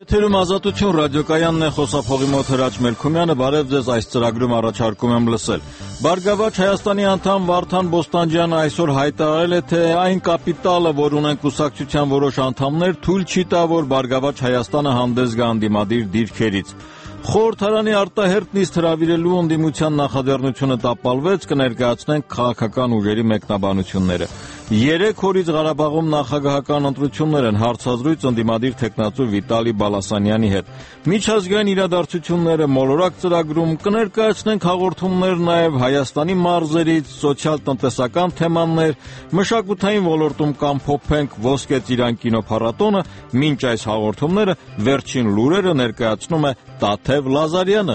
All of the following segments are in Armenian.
Եթերում Ազատություն ռադիոկայանն է, խոսափողի մոտ Հրաչ Մելքումյանը, բարև ձեզ, այս ծրագրում առաջարկում եմ լսել։ Բարգավաճ Հայաստանի անդամ Վարդան Բոստանջյանը այսօր հայտարարել է, թե այն կապիտալը, որ ունեն կուսակցության որոշ անդամներ, թույլ չի տա, որ Բարգավաճ Հայաստանը հանդես գա անդիմադիր դիրքերից։ Խորհրդարանի արտահերտ նիստ հրավիրելու ընդդիմության նախաձեռնությունը տապալվեց, կներկայացնենք քաղաքական ուժերի մեկնաբանությունները։ 3 օրից Ղարաբաղում նախագահական ընտրություններ են, հարցազրույց ընդդիմադիր թեկնածու Վիտալի Բալասանյանի հետ։ Միջազգային իրադարձությունները մոլորակ ծրագրում կներկայացնենք հաղորդումներ նաև Հայաստանի մարզերից, սոցիալ-տնտեսական թեմաներ, մշակութային ոլորտում կամփոփենք Ոսկե ծիրան կինոփառատոնը, մինչ այս հաղորդումները վերջին լուրերը ներկայացնում է Տաթև Լազարյանը։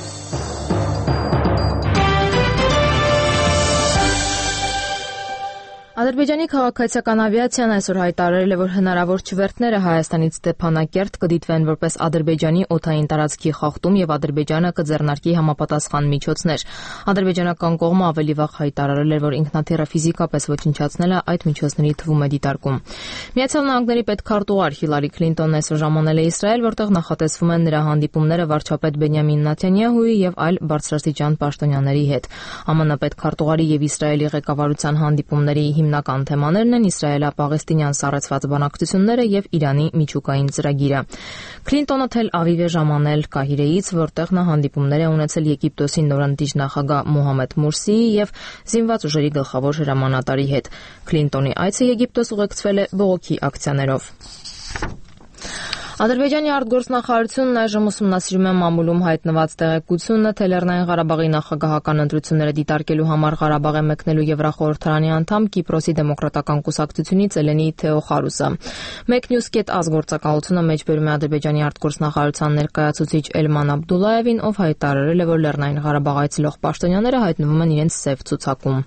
Ադրբեջանի քաղաքացիական ավիացիան այսօր հայտարարել է, որ հնարավոր չվերթները Հայաստանից Ստեփանակերտ կդիտվեն որպես Ադրբեջանի օդային տարածքի խախտում եւ Ադրբեջանը կձեռնարկի համապատասխան միջոցներ։ Ադրբեջանական կողմը ավելի վաղ հայտարարել էր, որ ինքնաթիռը ֆիզիկապես ոչնչացնելը այդ միջոցների թվում է դիտարկում։ Միացյալ Նահանգների պետքարտուղար Հիլարի Քլինտոնն այսօր ժամանել է Իսրայել, որտեղ նախատեսվում են նրա հանդիպումները վարչապետ Բենյամին Նեթանյահուի եւ այլ բարձրաստիճան պաշտոնյաների հետ։ ԱՄՆ պետքարտուղարի եւ Իսրայելի ղեկավարության հանդիպումների հիմնական թեմաներն են իսրայելա-պաղեստինյան սառեցված բանակցությունները եւ Իրանի միջուկային ծրագիրը։ Քլինտոնը Թել Ավիվ է ժամանել Կահիրեից, որտեղ նա հանդիպումներ է ունեցել Եգիպտոսի նորընտիր նախագահ Մոհամեդ Մուրսիի եւ զինված ուժերի գլխավոր հրամանատարի հետ։ Քլինտոնի այցը Եգիպտոս ուղեկցվել է բողոքի ակցիաներով։ Ադրբեջանի արտգործնախարարությունն այժմ ուսումնասիրում է մամուլում հայտնված տեղեկությունը, թե Լեռնային Ղարաբաղի նախագահական ընտրությունները դիտարկելու համար Ղարաբաղ է մեկնելու Եվրախորհրդարանի անդամ Կիպրոսի դեմոկրատական կուսակցությունից Էլենի Թեոխարուսը։ Meknews.az գործակալությունը մեջբերում է Ադրբեջանի արտգործնախարարության ներկայացուցիչ Էլման Աբդուլլայևին, ով հայտարարել է, որ Լեռնային Ղարաբաղ այցելող պաշտոնյաները հայտնվում են իրենց սև ցուցակում։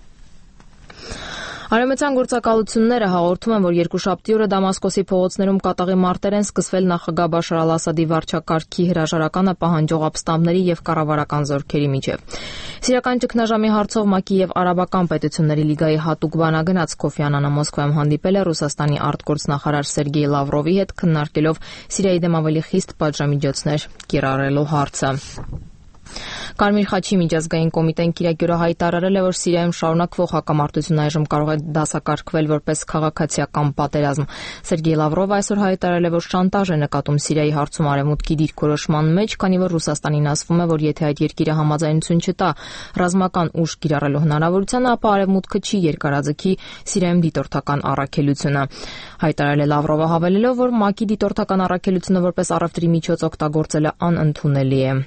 Արևմտյան գործակալությունները հաղորդում են, որ երկուշաբթի օրը Դամասկոսի փողոցներում կատաղի մարտեր են սկսվել նախագահ Բաշար Ալ-Ասադի վարչակարգի հրաժարականը պահանջող ապստամբների եւ կառավարական զորքերի միջեւ։ Սիրիական ճգնաժամի հարցով ՄԱԿ-ի եւ Արաբական պետությունների լիգայի հատուկ բանագնաց Քոֆի Անանը Մոսկվայում հանդիպել է Ռուսաստանի արտգործնախարար Սերգեյ Լավրովի հետ, քննարկելով Սիրիայի դեմ ավելի խիստ պատժամիջոցներ կիրառելու հարցը։ Կարմիր խաչի միջազգային կոմիտեն կիրակի օրը հայտարարել է, որ Սիրիայում շարունակվող հակամարտությունն այժմ կարող է դասակարգվել որպես քաղաքացիական պատերազմ։ Սերգեյ Լավրովը այսօր հայտարարել է, որ շանտաժ է նկատում Սիրիայի հարցում Արևմուտքի դիրքորոշման մեջ, քանի որ Ռուսաստանին ասվում է, որ եթե այդ երկիրը համաձայնություն չտա ռազմական ուժ կիրառելու հնարավորությանը, ապա Արևմուտքը չի երկարաձգի Սիրիայում դիտորդական առաքելությունը։ Հայտարարել է Լավրովը, հավելելով, որ ՄԱԿ-ի դիտորդական առաքելությունը որպես առևտրի միջոց օգտագործելը անընդունելի է։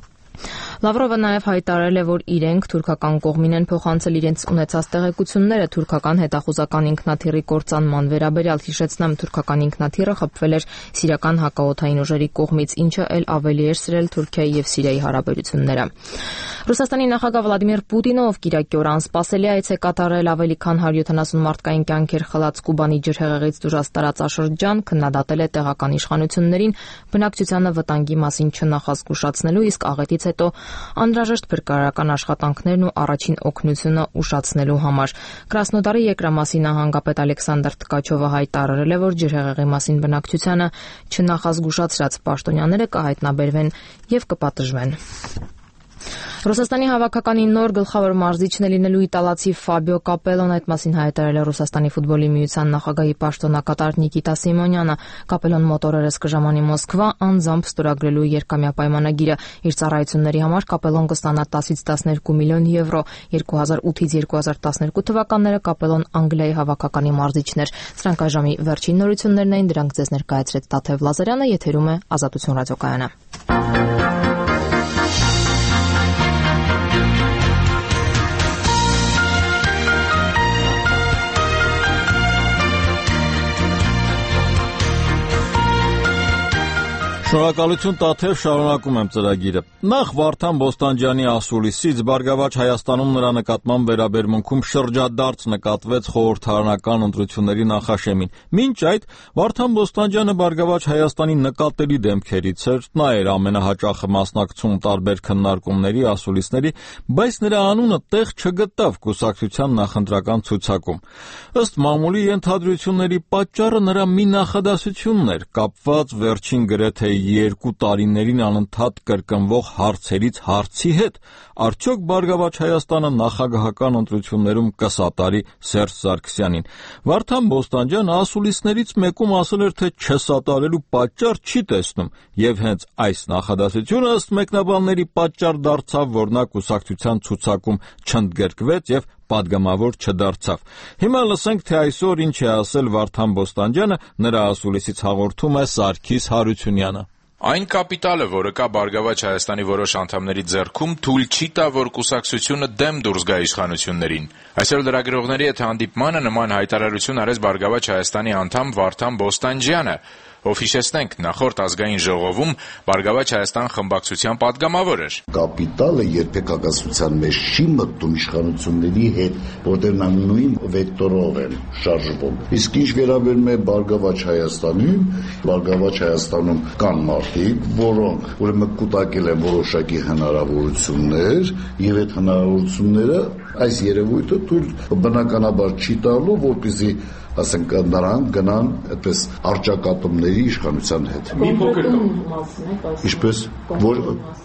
Լավրովը նաև հայտարարել է, որ իրենք թուրքական կողմին են փոխանցել իրենց ունեցած տեղեկությունները թուրքական հետախուզական ինքնաթիռի կործանման վերաբերյալ, հիշեցնեմ, թուրքական ինքնաթիռը խփվել էր սիրիական հակաօդային ուժերի կողմից, ինչը ել ավելի էր սրել Թուրքիայի եւ Սիրիայի հարաբերությունները։ Ռուսաստանի նախագահ Վլադիմիր Պուտինը, ով կիրակի օր անսպասելի այց է կատարել ավելի քան 170 մարդկային կյանքեր խլած Կուբանի ջրհեղեղից դուրս տարածաշրջան, քննադատել է տեղական իշխանություններին բնակչությանը վտանգի մասին չնախազգուշացնելու, իսկ աղետից հետո անհրաժեշտ փրկարարական աշխատանքներն ու առաջին օգնությունը ուշացնելու համար։ Կրասնոդարի Եկրամասի նահանգապետ Ալեքսանդր Tkachov-ը հայտարարել է, որ ջրհեղեղի մասին բնակչությանը չնախազգուշացրած պաշտոնյաները կհայտնաբերվեն եւ կպատժվեն։ Ռուսաստանի հավաքականի նոր գլխավոր մարզիչն է լինելու իտալացի Ֆաբիո Կապելոն, այդ մասին հայտարարել է Ռուսաստանի ֆուտբոլի միության նախագահի պաշտոնակատար Նիկիտա Սիմոնյանը։ Կապելոն մոտորերս կժամանի Մոսկվա անձամբ ստորագրելու երկամյա պայմանագիրը։ Իր ծառայությունների համար Կապելոն կստանա 10-ից 12 միլիոն եվրո։ 2008-ից 2012 թվականները Կապելոն Անգլիայի հավաքականի մարզիչն էր։ Սրանք այժմի վերջին նորություններն էին, դրանք ձեզ ներկայացրեց Տաթև Լազարյանը, եթերում է Ազատություն ռադիոկայանը։ Շնորհակալություն Տաթև, շարունակում եմ ծրագիրը։ Նախ Վարդան Բոստանջյանի ասուլիսից Բարգավաճ Հայաստանում նրա նկատմամբ վերաբերմունքում շրջադարձ նկատվեց խորհրդարանական ընտրությունների նախաշեմին։ Մինչ այդ Վարդան Բոստանջյանը Բարգավաճ Հայաստանի նկատելի դեմքերից էր, նա էր ամենահաճախը մասնակցում տարբեր քննարկումների, ասուլիսների, բայց նրա անունը տեղ չգտավ կուսակցության նախընտրական ցուցակում։ Ըստ մամուլի ենթադրությունների պատճառը նրա մի նախադասությունն էր, կապված վերջին գրեթե 2 տարիներին անընդհատ կրկնվող հարցերից հարցի հետ, արդյոք Բարգավաճ Հայաստանը նախագահական ընտրություններում կսատարի Սերժ Սարգսյանին։ Վարդան Բոստանջյանը ասուլիսներից մեկում ասել էր, թե չսատարելու պատճառ չի տեսնում, եւ հենց այս նախադասությունը ըստ մեկնաբանների պատճառ դարձավ, որ նա կուսակցության ցուցակում չընդգրկվեց եւ պատգամավոր չդարձավ։ Հիմա լսենք, թե այսօր ինչ է ասել Վարդան Բոստանջյանը, նրա ասուլիսից հաղորդում է Սարգիս Հարությունյանը։ Այն կապիտալը, որը կա Բարգավաճ Հայաստանի որոշ անդամների ձեռքում, թույլ չի տա, որ կուսակցությունը դեմ դուրս գա իշխանություններին։ Այսօր լրագրողների հետ հանդիպմանը նման հայտարարություն արեց Բարգավաճ Հայաստանի անդամ Վարդան Բոստանջյանը, ով հիշեցնենք նախորդ ազգային ժողովում Բարգավաճ Հայաստան խմբակցության падգամավոր էր։ Կապիտալը երբեք հակասության մեջ չի մտնում իշխանությունների հետ, որտեղ նա նույն վեկտորով են շարժվում։ Իսկ ինչ վերաբերում է Բարգավաճ Հայաստանին, Բարգավաճ Հայաստանում կան մարդիկ, որոնք ուրեմն կուտակել են որոշակի հնարավորություններ, եւ այդ հնարավորությունները այս երևույթը թույլ բնականաբար չի տալու, որպեսզի ասենք նրանք գնան այդպես արճակատումների իշխանության հետ։ Մի փոքր մասին եք ասում։ Ինչպես որ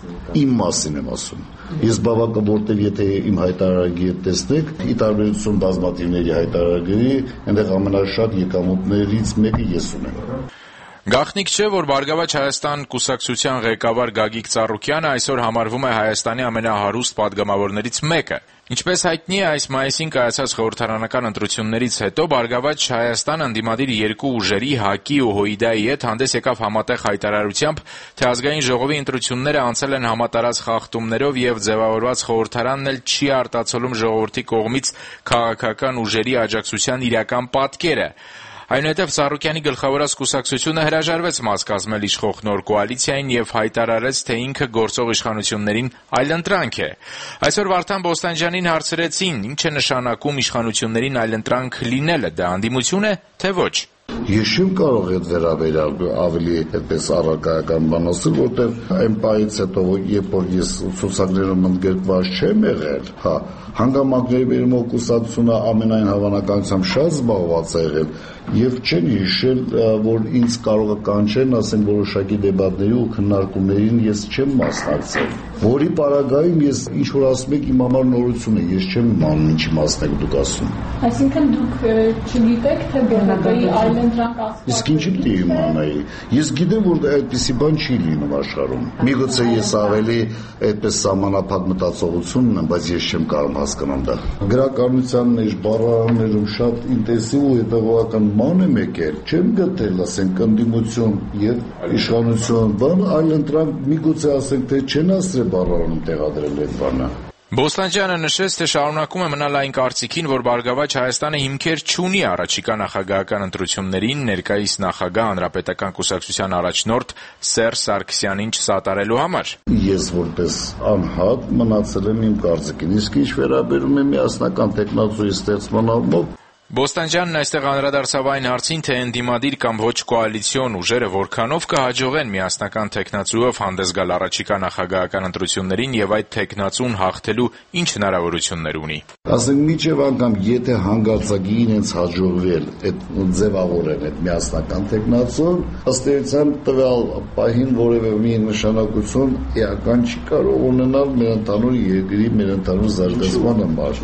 իմ մասին եմ ասում։ Ես բավական որտեղ եթե իմ հայտարարագիրը տեսնեք, ի տարբերություն բազմաթիվների հայտարարագրի, այնտեղ ամենաշատ եկամուտներից մեկը ես ունեմ։ Գաղտնիք չէ, որ Բարգավաճ Հայաստան կուսակցության ղեկավար Գագիկ Ծառուկյանը այսօր համարվում է Հայաստանի ամենահարուստ падգամավորներից մեկը։ Ինչպես հայտնի է, այս մայիսին կայացած խորհրդարանական ընտրություններից հետո Բարգավաճ Հայաստանը ընդդիմադիր երկու ուժերի ՀԱԿ-ի ու ՀՅԴ-ի հետ հանդես եկավ համատեղ հայտարարությամբ, թե ազգային ժողովի ընտրությունները անցել են համատարած խախտումներով եւ ձևավորված խորհրդարանն էլ չի արտացոլում ժողովրդի կողմից քաղաքական ուժերի աջակցության իրական պատկերը։ Այնուհետև Ծառուկյանի գլխավորած կուսակցությունը հրաժարվեց մաս կազմել իշխող նոր կոալիցիային եւ հայտարարեց, թե ինքը գործող իշխանություններին այլընտրանք է։ Այսօր Վարդան Բոստանջյանին հարցրեցին, ինչ է նշանակում իշխանություններին այլընտրանք լինելը, դա անդիմություն է, թե ոչ։ Ես չեմ կարող այդ վերաբերյալ ավելի այդպես առարկայական բան ասել, որտեղ այն պահից հետո, երբ որ ես ցուցակներում ընդգրկված չեմ եղել, հանգամանքների բերումով կուսակցությունը ամենայն հավանականությամբ շատ զբաղված է եղել եւ չեն հիշել, որ ինձ կարող է կանչեն, ասենք որոշակի դեբատների ու քննարկումներին ես չեմ մասնակցել, որի պարագայում ես ինչ որ ասում եք իմ համար նորություն է, ես չեմ իմանում ինչի մասն եք դուք ասում։ Այսինքն դուք չգիտեք, թե ԲՀԿ-ի այլընտրանք ասում։ Իսկ ինչի՞ պիտի իմանայի։ Ես գիտեմ, որ այդպիսի բան չի լինում աշխարհում։ Միգուցե ես ավելի այդպես սահմանափակ մտածողություն ունեմ, բայց ես չեմ կարող հասկանալ դա։ Գրականության մեջ բառարաններում շատ ինտենսիվ ու հետևողական ման եմ եկել, չեմ գտել, ասենք, ընդդիմություն եւ իշխանություն, բան այլընտրանք միգուցե ասենք, թե չեն ասրել բառարանում տեղադրել այդ բանը։ Բոստանջյանը նշեց, թե շարունակում է մնալ այն կարծիքին, որ Բարգավաճ Հայաստանը հիմքեր չունի առաջիկա նախագահական ընտրություններին ներկայիս նախագահ Հանրապետական կուսակցության առաջնորդ Սերժ Սարգսյանին չսատարելու համար։ Ես որպես անհատ մնացել եմ իմ կարծիքին, իսկ ինչ վերաբերում է միասնական տեխնացուի ստեղծման առումով, Բոստանջյանն այստեղ անդրադարձավ այն հարցին, թե ընդդիմադիր կամ ոչ կոալիցիոն ուժերը որքանով կհաջողեն միասնական թեկնածուով հանդես գալ առաջիկա նախագահական ընտրություններին եւ այդ թեկնածուն հաղթելու ինչ հնարավորություններ ունի։ Ասենք միջև անգամ եթե հանգարցակի իրենց հաջողվել այդ ձևավորեն այդ միասնական թեկնածուն, ըստ էության տվյալ պահին որևէ մի նշանակություն էական չի կարող ունենալ մեր ընդհանուր երկրի, մեր ընդհանուր զարգացման համար,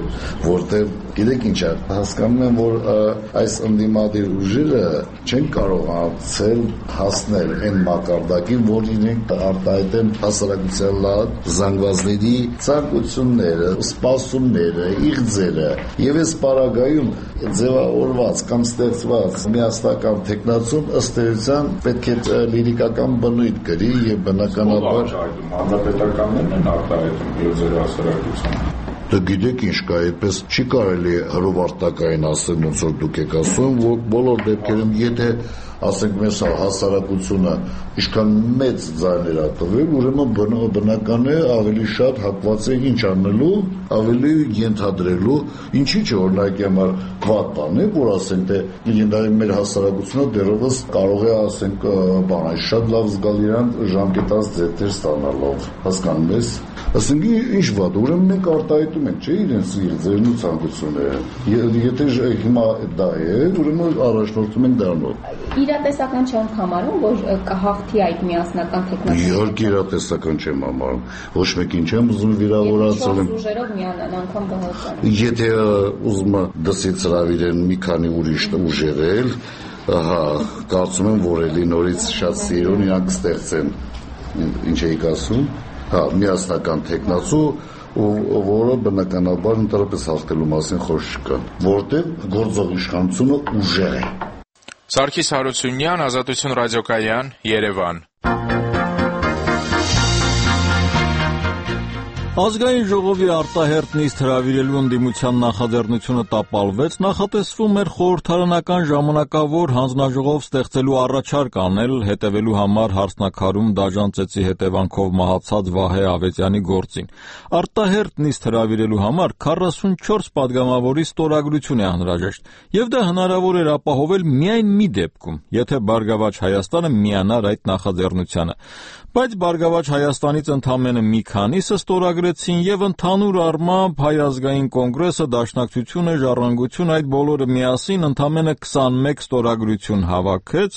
որտեղ գիտեք ինչ է, հասկանում եմ, որ այս ընդդիմադիր ուժերը չեն կարողացել հասնել այն մակարդակին, որ իրենք արտահայտեն հասարակության լավ զանգվածների ցանկությունները, սպասումները, իղձերը, եւ այս պարագայում ձևավորված կամ ստեղծված միասնական տեխնացում ըստ էության պետք է լիրիկական բնույթ կրի եւ բնականաբար հանրապետականներն են արտահայտում ձեր հասարակության։ Դե գիտեք ինչ կա, այդպես չի կարելի հրովարտակային ասել, ոնց որ դուք եք ասում, որ բոլոր դեպքերում եթե ասենք մեր հասարակությունը ինչքան մեծ ձայներ է տվել, ուրեմն բնական է ավելի շատ հակված է ինչ անելու, ավելի ենթադրելու, ինչի՞ չէ օրինակի համար վատ բան է, որ ասենք թե լինի մեր հասարակությունը դեռևս կարող է ասենք բան, շատ լավ զգալ իրան ժամկետած ձեռքեր ստանալով, հասկանում ես։ Ասենք ինչ վատ, ուրեմն մենք արտահայտում ենք, չէ՞, իրենց ձերն ու ցանկությունները։ Եթե հիմա դա է, ուրեմն առաջնորդում ենք դրանով։ Իրատեսական չեմ համարում, որ կհաղթի այդ միասնական թեկնածությունը։ Իհարկե իրատեսական չեմ համարում։ Ոչ մեկին չեմ ուզում վիրավորացնել։ Եթե ուժերով միանան անգամ բողոքան։ Եթե ուզում դասից հravirեն մի քանի ուրիշ ուժերել, կարծում եմ, որ էլի նորից շատ սիրուն իրանք ստեղծեն, ինչ էիք ասում, միասնական թեկնածու, որը բնականաբար ընդհանրապես հաղթելու մասին խոսք չկա, որտեղ գործող իշխանությունը ուժեղ է։ Սարգիս Հարությունյան, Ազատություն ռադիոկայան, Երևան։ Ազգային ժողովի արտահերթ նիստ հրավիրելու ընդդիմության նախաձեռնությունը տապալվեց, նախատեսվում էր խորհրդարանական ժամանակավոր հանձնաժողով ստեղծելու առաջարկ անել հետևելու համար Հարսնաքարում դաժան ծեծի հետևանքով մահացած Վահե Ավետյանի գործին։ Արտահերթ նիստ հրավիրելու համար 44 падգամավորի ստորագրություն է անհրաժեշտ, եւ դա հնարավոր էր ապահովել միայն մի դեպքում, եթե Բարգավաճ Հայաստանը միանար այդ նախաձեռնությանը։ Բայց Բարգավաճ Հայաստանից ընդամենը մի քանիսը ստորագրեցին եւ ընդհանուր առմամբ Հայ ազգային կոնգրեսը, Դաշնակցությունը, Ժառանգություն այդ բոլորը միասին ընդամենը 21 ստորագրություն հավաքեց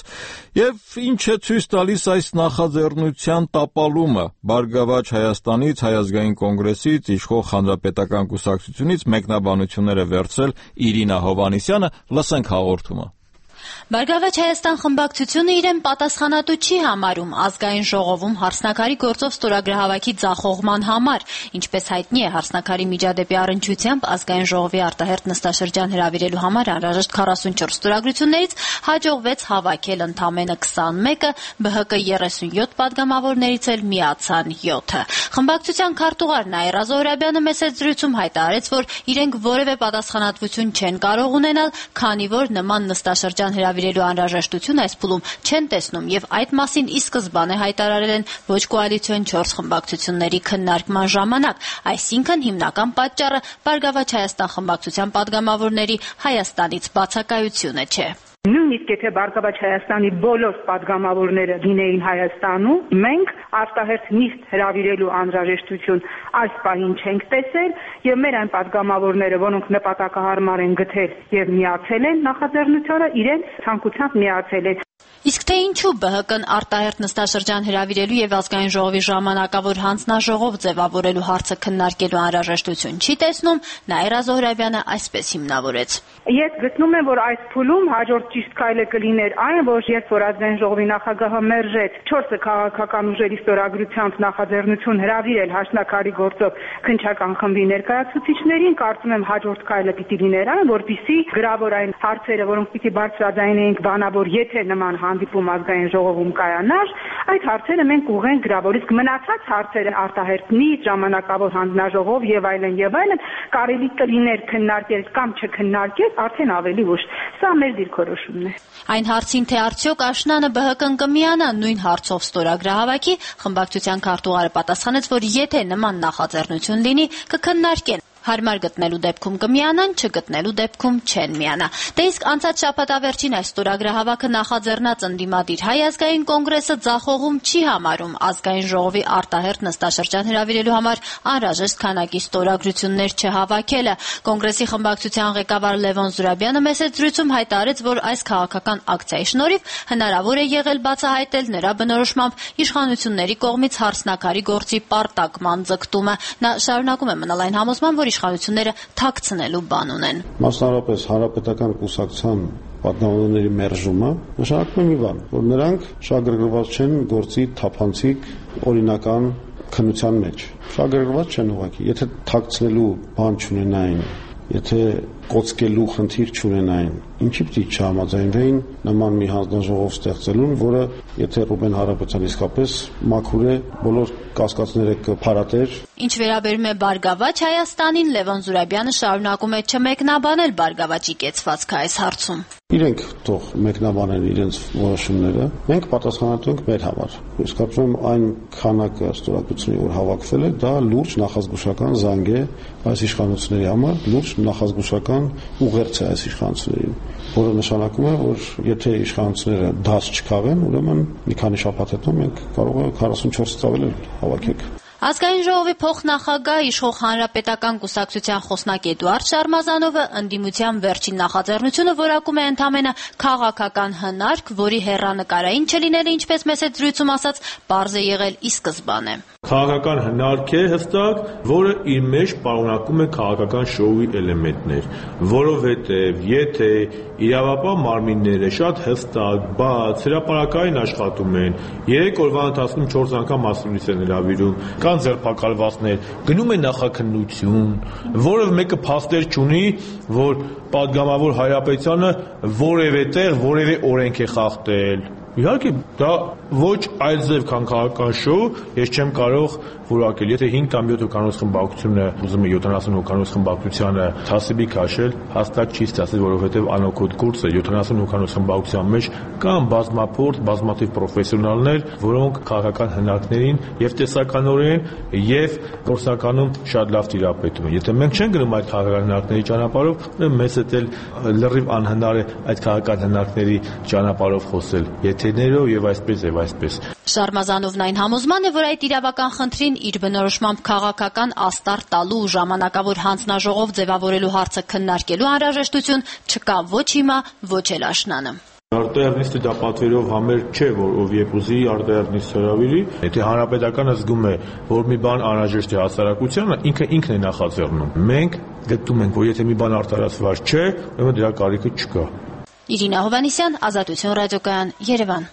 եւ ինչ է ցույց տալիս այս նախաձեռնության տապալումը Բարգավաճ Հայաստանից, Հայ ազգային կոնգրեսից, իշխող Հանրապետական կուսակցությունից մեկնաբանությունները վերցրել Իրինա Հովհաննիսյանը, լսենք հաղորդումը։ Բարգավաճ Հայաստան խմբակցությունը իրեն պատասխանատու չի համարում ազգային ժողովում Հարսնաքարի գործով ստորագրահավաքի ձախողման համար, ինչպես հայտնի է Հարսնաքարի միջադեպի առնչությամբ ազգային ժողովի արտահերթ նստաշրջան հրավիրելու համար անհրաժեշտ 44 ստորագրություններից հաջողվեց հավաքել ընդամենը 21-ը, ԲՀԿ 37 падգամավորներից էլ միացան 7-ը։ Խմբակցության քարտուղար Նաիրա Զոհրաբյանը մեծ զրույցում հայտարարեց, որ իրենք որևէ պատասխանատվություն չեն կարող ունենալ, քանի որ նման նստաշրջան հրավիրելու անհրաժեշտություն այս փուլում չեն տեսնում եւ այդ մասին ի սկզբանե հայտարարել են ոչ կոալիցիոն 4 խմբակցությունների քննարկման ժամանակ, այսինքն հիմնական պատճառը Բարգավաճ Հայաստան խմբակցության падգամավորների Հայաստանից բացակայությունը չէ։ Նույնիսկ եթե Բարգավաճ Հայաստանի բոլոր падգամավորները լինեին Հայաստանում, մենք արտահերթ նիստ հրավիրելու անհրաժեշտություն այս պահին չենք տեսել եւ մեր այն падգամավորները, որոնք նպատակահարմար են գտել եւ միացել են նախաձեռնությանը, իրենց ցանկությամբ միացել են։ Իսկ թե ինչու ԲՀԿ-ն արտահերթ նստաշրջան հրավիրելու եւ ազգային ժողովի ժամանակավոր հանձնաժողով ձևավորելու հարցը քննարկելու անհրաժեշտություն չի տեսնում, Նաիրա Զոհրաբյանը այսպես հիմնավորեց։ Ես գտնում եմ, որ այս փուլում հաջորդ ճիշտ քայլը կլիներ այն, որ երբ որ ազգային ժողովի նախագահը մերժեց 4 քաղաքական ուժերի ստորագրությամբ նախաձեռնություն հրավիրել Հարսնաքարի գործով քննչական խմբի ներկայացուցիչներին, կարծում եմ հաջորդ քայլը պիտի լիներ այն, որպեսզի գրավոր այն հարցերը, որոնք պիտի բարձրաձայնեինք բանավոր, եթե նման հանդիպում ազգային ժողովում կայանար, այդ հարցերը մենք ուղղենք գրավոր, իսկ մնացած հարցերը արտահերթ նիստ, ժամանակավոր հանձնաժողով եւ այլն կարելի կլիներ քննարկել կամ չքննարկել արդեն ավելի ուշ։ Սա մեր դիրքորոշումն է։ Այն հարցին, թե արդյոք աշնանը ԲՀԿ-ն կմիանա նույն հարցով ստորագրահավաքի, խմբակցության քարտուղարը պատասխանեց, որ եթե նման նախաձեռնություն լինի, կքննարկեն։ Հարմար գտնելու դեպքում կմիանան, չգտնելու դեպքում չեն միանա։ Դե իսկ անցած շաբաթավերջին այս ստորագրահավաքը նախաձեռնած ընդդիմադիր Հայ ազգային կոնգրեսը ձախողում չի համարում ազգային ժողովի արտահերթ նստաշրջան հրավիրելու համար անհրաժեշտ քանակի ստորագրություններ չհավաքելը։ Կոնգրեսի խմբակցության ղեկավար Լևոն Զուրաբյանը մեծ զրույցում հայտարարեց, որ այս քաղաքական ակցիայի շնորհիվ հնարավոր է եղել բացահայտել նրա բնորոշմամբ իշխանությունների կողմից Հարսնաքարի գործի պարտակման ձգտումը։ Նա շարունակում է մնալ այն համոզման, որ իշխանությունները թաքցնելու բան ունեն։ Մասնավորապես հանրապետական կուսակցության պատգամավորների մերժումը նշանակում է մի բան, որ նրանք շահագրգռված չեն գործի թափանցիկ օրինական քննության մեջ։ Շահագրգռված չեն ուղղակի, եթե թաքցնելու բան չունենային, եթե կոծկելու խնդիր չունենային, ինչի պիտի չհամաձայնվեին նման մի հանձնաժողով ստեղծելուն, որը եթե Ռուբեն Հարապետյան իսկապես մաքուր է, բոլոր կասկածները կփարատեր։ Ինչ վերաբերում է Բարգավաճ Հայաստանին, Լևոն Զուրաբյանը շարունակում է չմեկնաբանել Բարգավաճի կեցվածքը այս հարցում։ Իրենք թող մեկնաբանեն իրենց որոշումները, մենք պատասխանատու ենք մեր համար։ Ես կարծում եմ այն քանակը ստորագրությունների, որ հավաքվել է, դա լուրջ նախազգուշական զանգ է այս իշխանությունների համար, լուրջ նախազգուշական ուղերձ է այս իշխանություններին, որը նշանակում է, որ եթե իշխանությունները դաս չքաղեն, ուրեմն մի քանի շաբաթ հետո մենք կարող ենք 44 ծավալել հավաքել։ Ազգային ժողովի փոխնախագահ իշխող հանրապետական կուսակցության խոսնակ Էդուարդ Շարմազանովը ընդդիմության վերջին նախաձեռնությունը որակում է ընդամենը քաղաքական հնարք, որի հեռանկարային չլինելը, ինչպես մեծ զրույցում ասաց, պարզ է եղել ի սկզբանե։ Քաղաքական հնարք է հստակ, որը իր մեջ պարունակում է քաղաքական շոուի էլեմենտներ, որովհետև եթե իրավապահ մարմինները շատ հստակ, բաց, հրապարակային աշխատում են, 3 օրվա ընթացքում 4 անգամ մասնագետ են հրավիրում, կան ձերբակալվածներ, գնում է նախաքննություն, որը մեկը փաստեր չունի, որ պատգամավոր Հայրապետյանը որևէ տեղ որևէ օրենք է խախտել։ Իհարկե, դա ոչ այլ ձև քան քաղաքական շոու, ես չեմ կարող որակել, եթե 5 կամ 7 հոգանոց խմբակցությունը ուզում է 70 հոգանոց խմբակցությանը թասիբի քաշել, հաստատ չի ստացել, որովհետև անօգոտ կուրս է 70 հոգանոց խմբակցության մեջ կան բազմափորձ, բազմաթիվ պրոֆեսիոնալներ, որոնք քաղաքական հնարքներին եւ տեսականորեն եւ գործնականում շատ լավ տիրապետում են։ Եթե մենք չենք գնում այդ քաղաքական հնարքների ճանապարհով, ուրեմն մեզ հետ լրիվ անհնար է այդ քաղաքական հնարքների ճանապարհով խոսել։ Եթերներով եւ այսպես։ Շարմազանովն այն համոզման է, որ այդ իրավական խնդրին իր բնորոշմամբ քաղաքական աստար տալու ու ժամանակավոր հանձնաժողով ձևավորելու հարցը քննարկելու անհրաժեշտություն չկա ոչ հիմա, ոչ էլ աշնանը։ Արտահերնիստը դա պատվերով համերգ չէ, որ ով երբ ուզի արտահերնիստ հրավիրի, եթե հանրապետականը զգում է, որ մի բան անհրաժեշտ է հասարակությանը, ինքն է նախաձեռնում։ Մենք գտնում ենք, որ եթե մի բան արտարացված չէ, ուրեմն դրա կարիքը չկա։ Իրինա Հովհաննիսյան, Ազատություն ռադիոկայան, Երևան։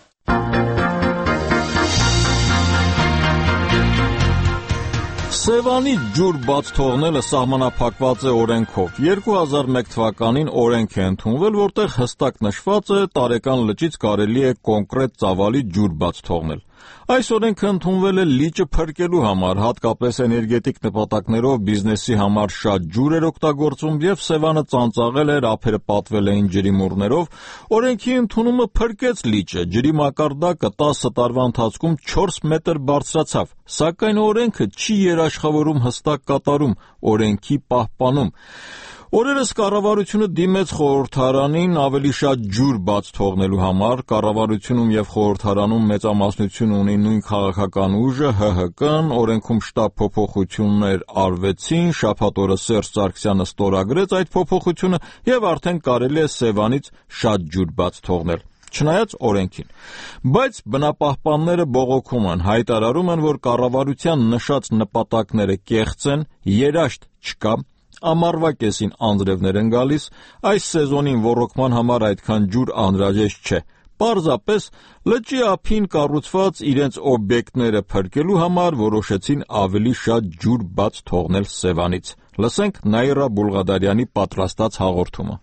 Սևանի ջուր բաց թողնելը սահմանափակված է օրենքով։ 2001 թվականին օրենք է ընդունվել, որտեղ հստակ նշված է տարեկան լճից կարելի է կոնկրետ ծավալի ջուր բաց թողնել։ Այս օրենքը ընդունվել է լիճը փրկելու համար, հատկապես էներգետիկ նպատակներով բիզնեսի համար շատ ջուր էր օգտագործում եւ Սևանը ծանծաղել էր, ափերը պատվել էին ջրի մուրներով։ Օրենքի ընդունումը փրկեց լիճը, ջրի մակարդակը 10 տարվա ընթացքում 4 մետր բարձրացավ, սակայն օրենքը չի երաշխավորում հստակ կատարում, օրենքի պահպանում։ Օրերս կառավարությունը դիմեց խորհրդարանին ավելի շատ ջուր բաց թողնելու համար, կառավարությունում եւ խորհրդարանում մեծամասնություն ունի նույն քաղաքական ուժը, ՀՀԿ-ն, օրենքում շտապ փոփոխություններ արվեցին, շաբաթ օրը Սերժ Սարգսյանը ստորագրեց այդ փոփոխությունը եւ արդեն կարելի է Սևանից շատ ջուր բաց թողնել։ Չնայած օրենքին, բայց բնապահպանները բողոքում են, հայտարարում են, որ կառավարության նշած նպատակները կեղծ են, երաշտ չկա, ամառվա կեսին անձրևներ են գալիս, այս սեզոնին ոռոգման համար այդքան ջուր անհրաժեշտ չէ։ Պարզապես լճի ափին կառուցված իրենց օբյեկտները փրկելու համար որոշեցին ավելի շատ ջուր բաց թողնել Սևանից։ Լսենք Նաիրա Բուլղադարյանի պատրաստած հաղորդումը։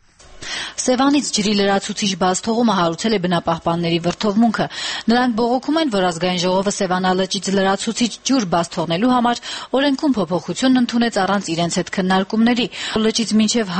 Սևանից ջրի լրացուցիչ բաց թողումը հարուցել է բնապահպանների վրդովմունքը։ Նրանք բողոքում են, որ ազգային ժողովը Սևանալճից լրացուցիչ ջուր բաց թողնելու համար օրենքում փոփոխություն ընդունեց առանց իրենց հետ քննարկումների։ Լճից մինչև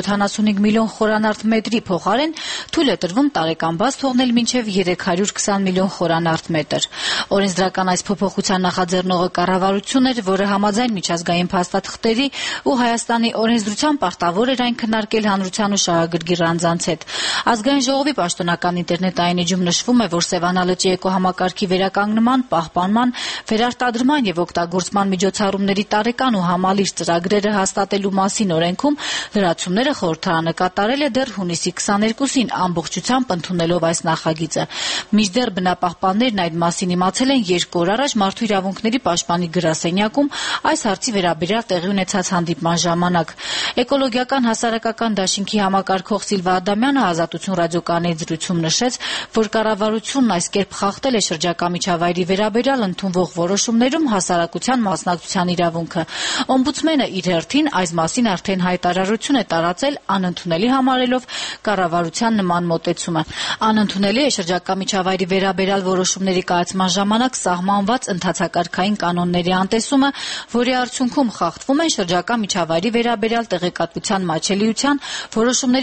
175 միլիոն խորանարդ մետրի փոխարեն թույլ է տրվում տարեկան բաց թողնել մինչև 320 միլիոն խորանարդ մետր։ Օրենսդրական այս փոփոխության նախաձեռնողը կառավարությունն էր, որը համաձայն միջազգային փաստաթղթերի ու Հայաստանի օրենսդրության պարտավոր էր այն քննարկել հանրության ու շահագրգիռ անձանց հետ։ Ազգային ժողովի պաշտոնական ինտերնետային էջում նշվում է, որ Սևանալճի էկոհամակարգի վերականգնման, պահպանման, վերարտադրման եւ օգտագործման միջոցառումների տարեկան ու համալիր ծրագրերը հաստատելու մասին օրենքում լրացումները խորհրդարանը կատարել է դեռ հունիսի 22-ին ամբողջությամբ ընդունելով այս նախագիծը։ Մինչդեռ բնապահպաններն այդ մասին իմացել են 2 օր առաջ Մարդու իրավունքների պաշտպանի գրասենյակում այս հարցի վերաբերյալ տեղի ունեցած հանդիպման ժամանակ։ Էկոլոգիական հասարակական դաշինքի համակարգող Սիլվա Ադամյանը Ազատություն ռադիոկայանի զրույցում նշեց, որ կառավարությունն այս կերպ խախտել է շրջակա միջավայրի վերաբերյալ ընդունվող որոշումներում հասարակության մասնակցության իրավունքը։ Օմբուդսմենը իր հերթին այս մասին արդեն հայտարարություն է տարածել, անընդունելի համարելով կառավարության նման մոտեցումը։ Անընդունելի է շրջակա միջավայրի վերաբերյալ որոշումների կայացման ժամանակ սահմանված ընդհանցակարգային կանոնների անտեսումը, որի արդյունքում խախտվում են շրջակա միջավայրի վերաբերյալ տեղեկատվության մատչելիության, որոշումների կայացման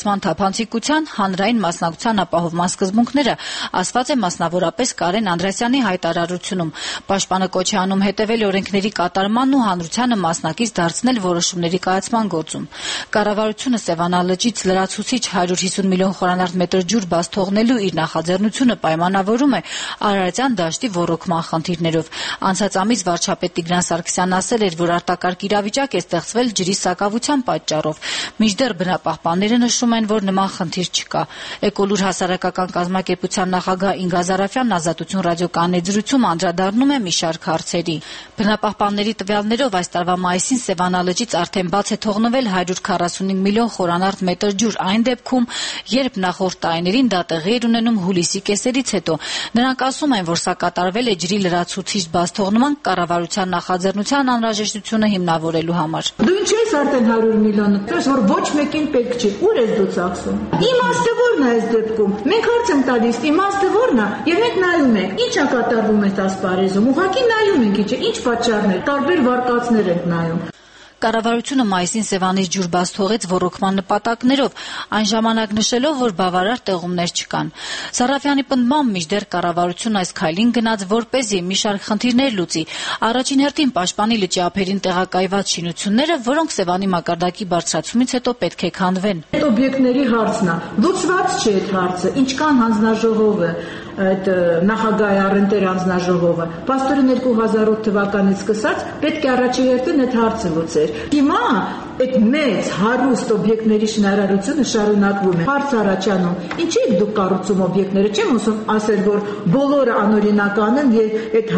կառուցման թափանցիկության հանրային մասնակցության ապահովման սկզբունքները, ասված է մասնավորապես Կարեն Անդրեասյանի հայտարարությունում։ Պաշտպանը կոչ է անում հետևել օրենքների կատարմանն ու հանրությանը մասնակից դարձնել որոշումների կայացման գործում։ Կառավարությունը Սևանա լճից լրացուցիչ 150 միլիոն խորանարդ մետր ջուր բաց թողնելու իր նախաձեռնությունը պայմանավորում է Արարատյան դաշտի ոռոգման խնդիրներով։ Անցած ամիս վարչապետ Տիգրան Սարգսյանն ասել էր, որ արտակարգ իրավիճակ է ստեղծվել ջրի սակավության պատճառով։ Մինչդեռ բնապահպանները նշում են, որ նման խնդիր չկա։ Էկոլուր հասարակական կազմակերպության նախագահ Ինգա Զարաֆյանն Ազատություն ռադիոկայանի զրույցում անդրադառնում է մի շարք հարցերի։ Բնապահպանների տվյալներով այս տարվա մայիսին Սևանա լճից արդեն բաց է թողնվել 145 միլիոն խորանարդ մետր ջուր այն դեպքում, երբ նախորդ տարիներին դա տեղի էր ունենում հուլիսի կեսերից հետո։ Նրանք ասում են, որ սա կատարվել է ջրի լրացուցիչ բաց թողնման կառավարության նախաձեռնության անհրաժեշտությունը հիմնավորելու համար։ Դու ինչ ես արդեն 100 միլիոն, որ ոչ մեկին պետք չի։ Ուր ես դու ծախսում։ Իմաստը ո՞րն է այս դեպքում։ Մենք հարց ենք տալիս, իմաստը ո՞րն է, եւ մենք նայում ենք, ինչ է կատարվում այս ասպարեզում։ Ուղղակի նայում ենք, ինչ պատճառներ, տարբեր վարկածներ ենք նայում։ Կառավարությունը մայիսին Սևանից ջուր բաց թողեց ոռոգման նպատակներով, այն ժամանակ նշելով, որ բավարար տեղումներ չկան։ Զարաֆյանի պնդմամբ մինչդեռ կառավարությունն այս քայլին գնաց, որպեսզի մի շարք խնդիրներ լուծի։ Առաջին հերթին պաշտպանի լճի ափերին տեղակայված շինությունները, որոնք Սևանի մակարդակի բարձրացումից հետո պետք է քանդվեն։ Այդ օբյեկտների հարցն է, լուծված չէ այդ հարցը, ինչքան հանձնաժողովը այդ նախագահի առընտեր հանձնաժողովը Պաստորեն 2008 թվականից սկսած պետք է առաջի հերթին այդ հարցը լուծեր։ Հիմա այդ մեծ հարուստ օբյեկտների շինարարությունը շարունակվում է։ Հարց առաջանում, ինչի եք դուք կառուցում օբյեկտները, չեմ ուզում ասել, որ բոլորը անօրինական են եւ այդ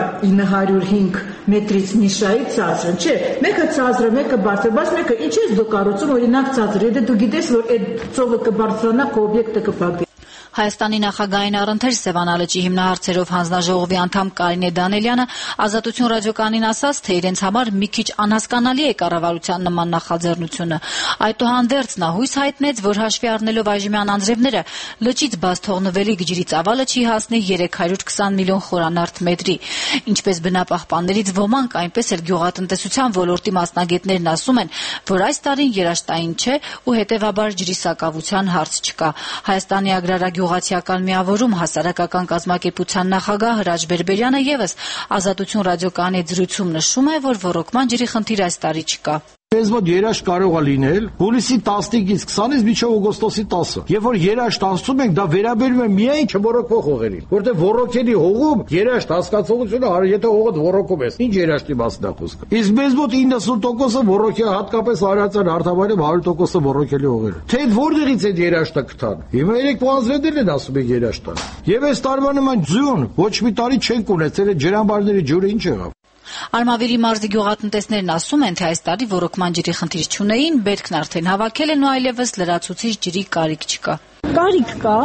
1905 մետրից նիշայի ծածր, չէ, մեկը ծածր, մեկը բարձր, բայց մեկը ինչ ես դուք կառուցում օրինակ ծածր, եթե դու գիտես, որ այդ ծովը կբարձրանա, քո օբյեկտը կփակվի։ Հայաստանի նախագահային առընթեր Սևանա լճի հիմնահարցերով հանձնաժողովի անդամ Կարինե Դանելյանը Ազատություն ռադիոկայանին ասաց, թե իրենց համար մի քիչ անհասկանալի է կառավարության նման նախաձեռնությունը։ Այդուհանդերձ նա հույս հայտնեց, որ հաշվի առնելով այժմյան անձրևները, լճից բաց թողնվելիք ջրի ծավալը չի հասնի 320 միլիոն խորանարդ մետրի։ Ինչպես բնապահպաններից ոմանք, այնպես էլ գյուղատնտեսության ոլորտի մասնագետներն ասում են, որ այս տարին երաշտային չէ ու հետևաբար ջրի սակավության հարց չկա։ Հայաստանի Ագրարագյուղացիական միավորում հասարակական կազմակերպության նախագահ Հրաչ Բերբերյանը եւս Ազատություն ռադիոկայանի զրույցում նշում է, որ ոռոգման ջրի խնդիր այս տարի չկա։ Ես մոտ երաշտ կարող է լինել հուլիսի 15-ից 20-ից մինչև օգոստոսի 10-ը։ Երբ որ երաշտ ասում ենք, դա վերաբերում է միայն չոռոգվող հողերին, որտեղ ոռոգելի հողում երաշտ հասկացողությունը, եթե հողդ ոռոգում ես, ինչ երաշտի մասն է խոսքը։ Իսկ մեզ մոտ 90%-ը ոռոգի, հատկապես Արարատյան հարթավայրում 100%-ը ոռոգելի հողեր։ Թե որտեղից այդ երաշտը կթան։ Հիմա երեք պոանզրեդերն են ասում են երաշտը։ Եվ այս տարվա նման ձյուն ոչ մի տարի չենք ունեցել այդ ջրամբարների ջուրը ինչ եղավ։ Արմավիրի մարզի գյուղատնտեսներն ասում են, թե այս տարի ոռոգման ջրի խնդիր չունեին, բերքն արդեն հավաքել են ու այլևս լրացուցիչ ջրի կարիք չկա։ Կարիք կա։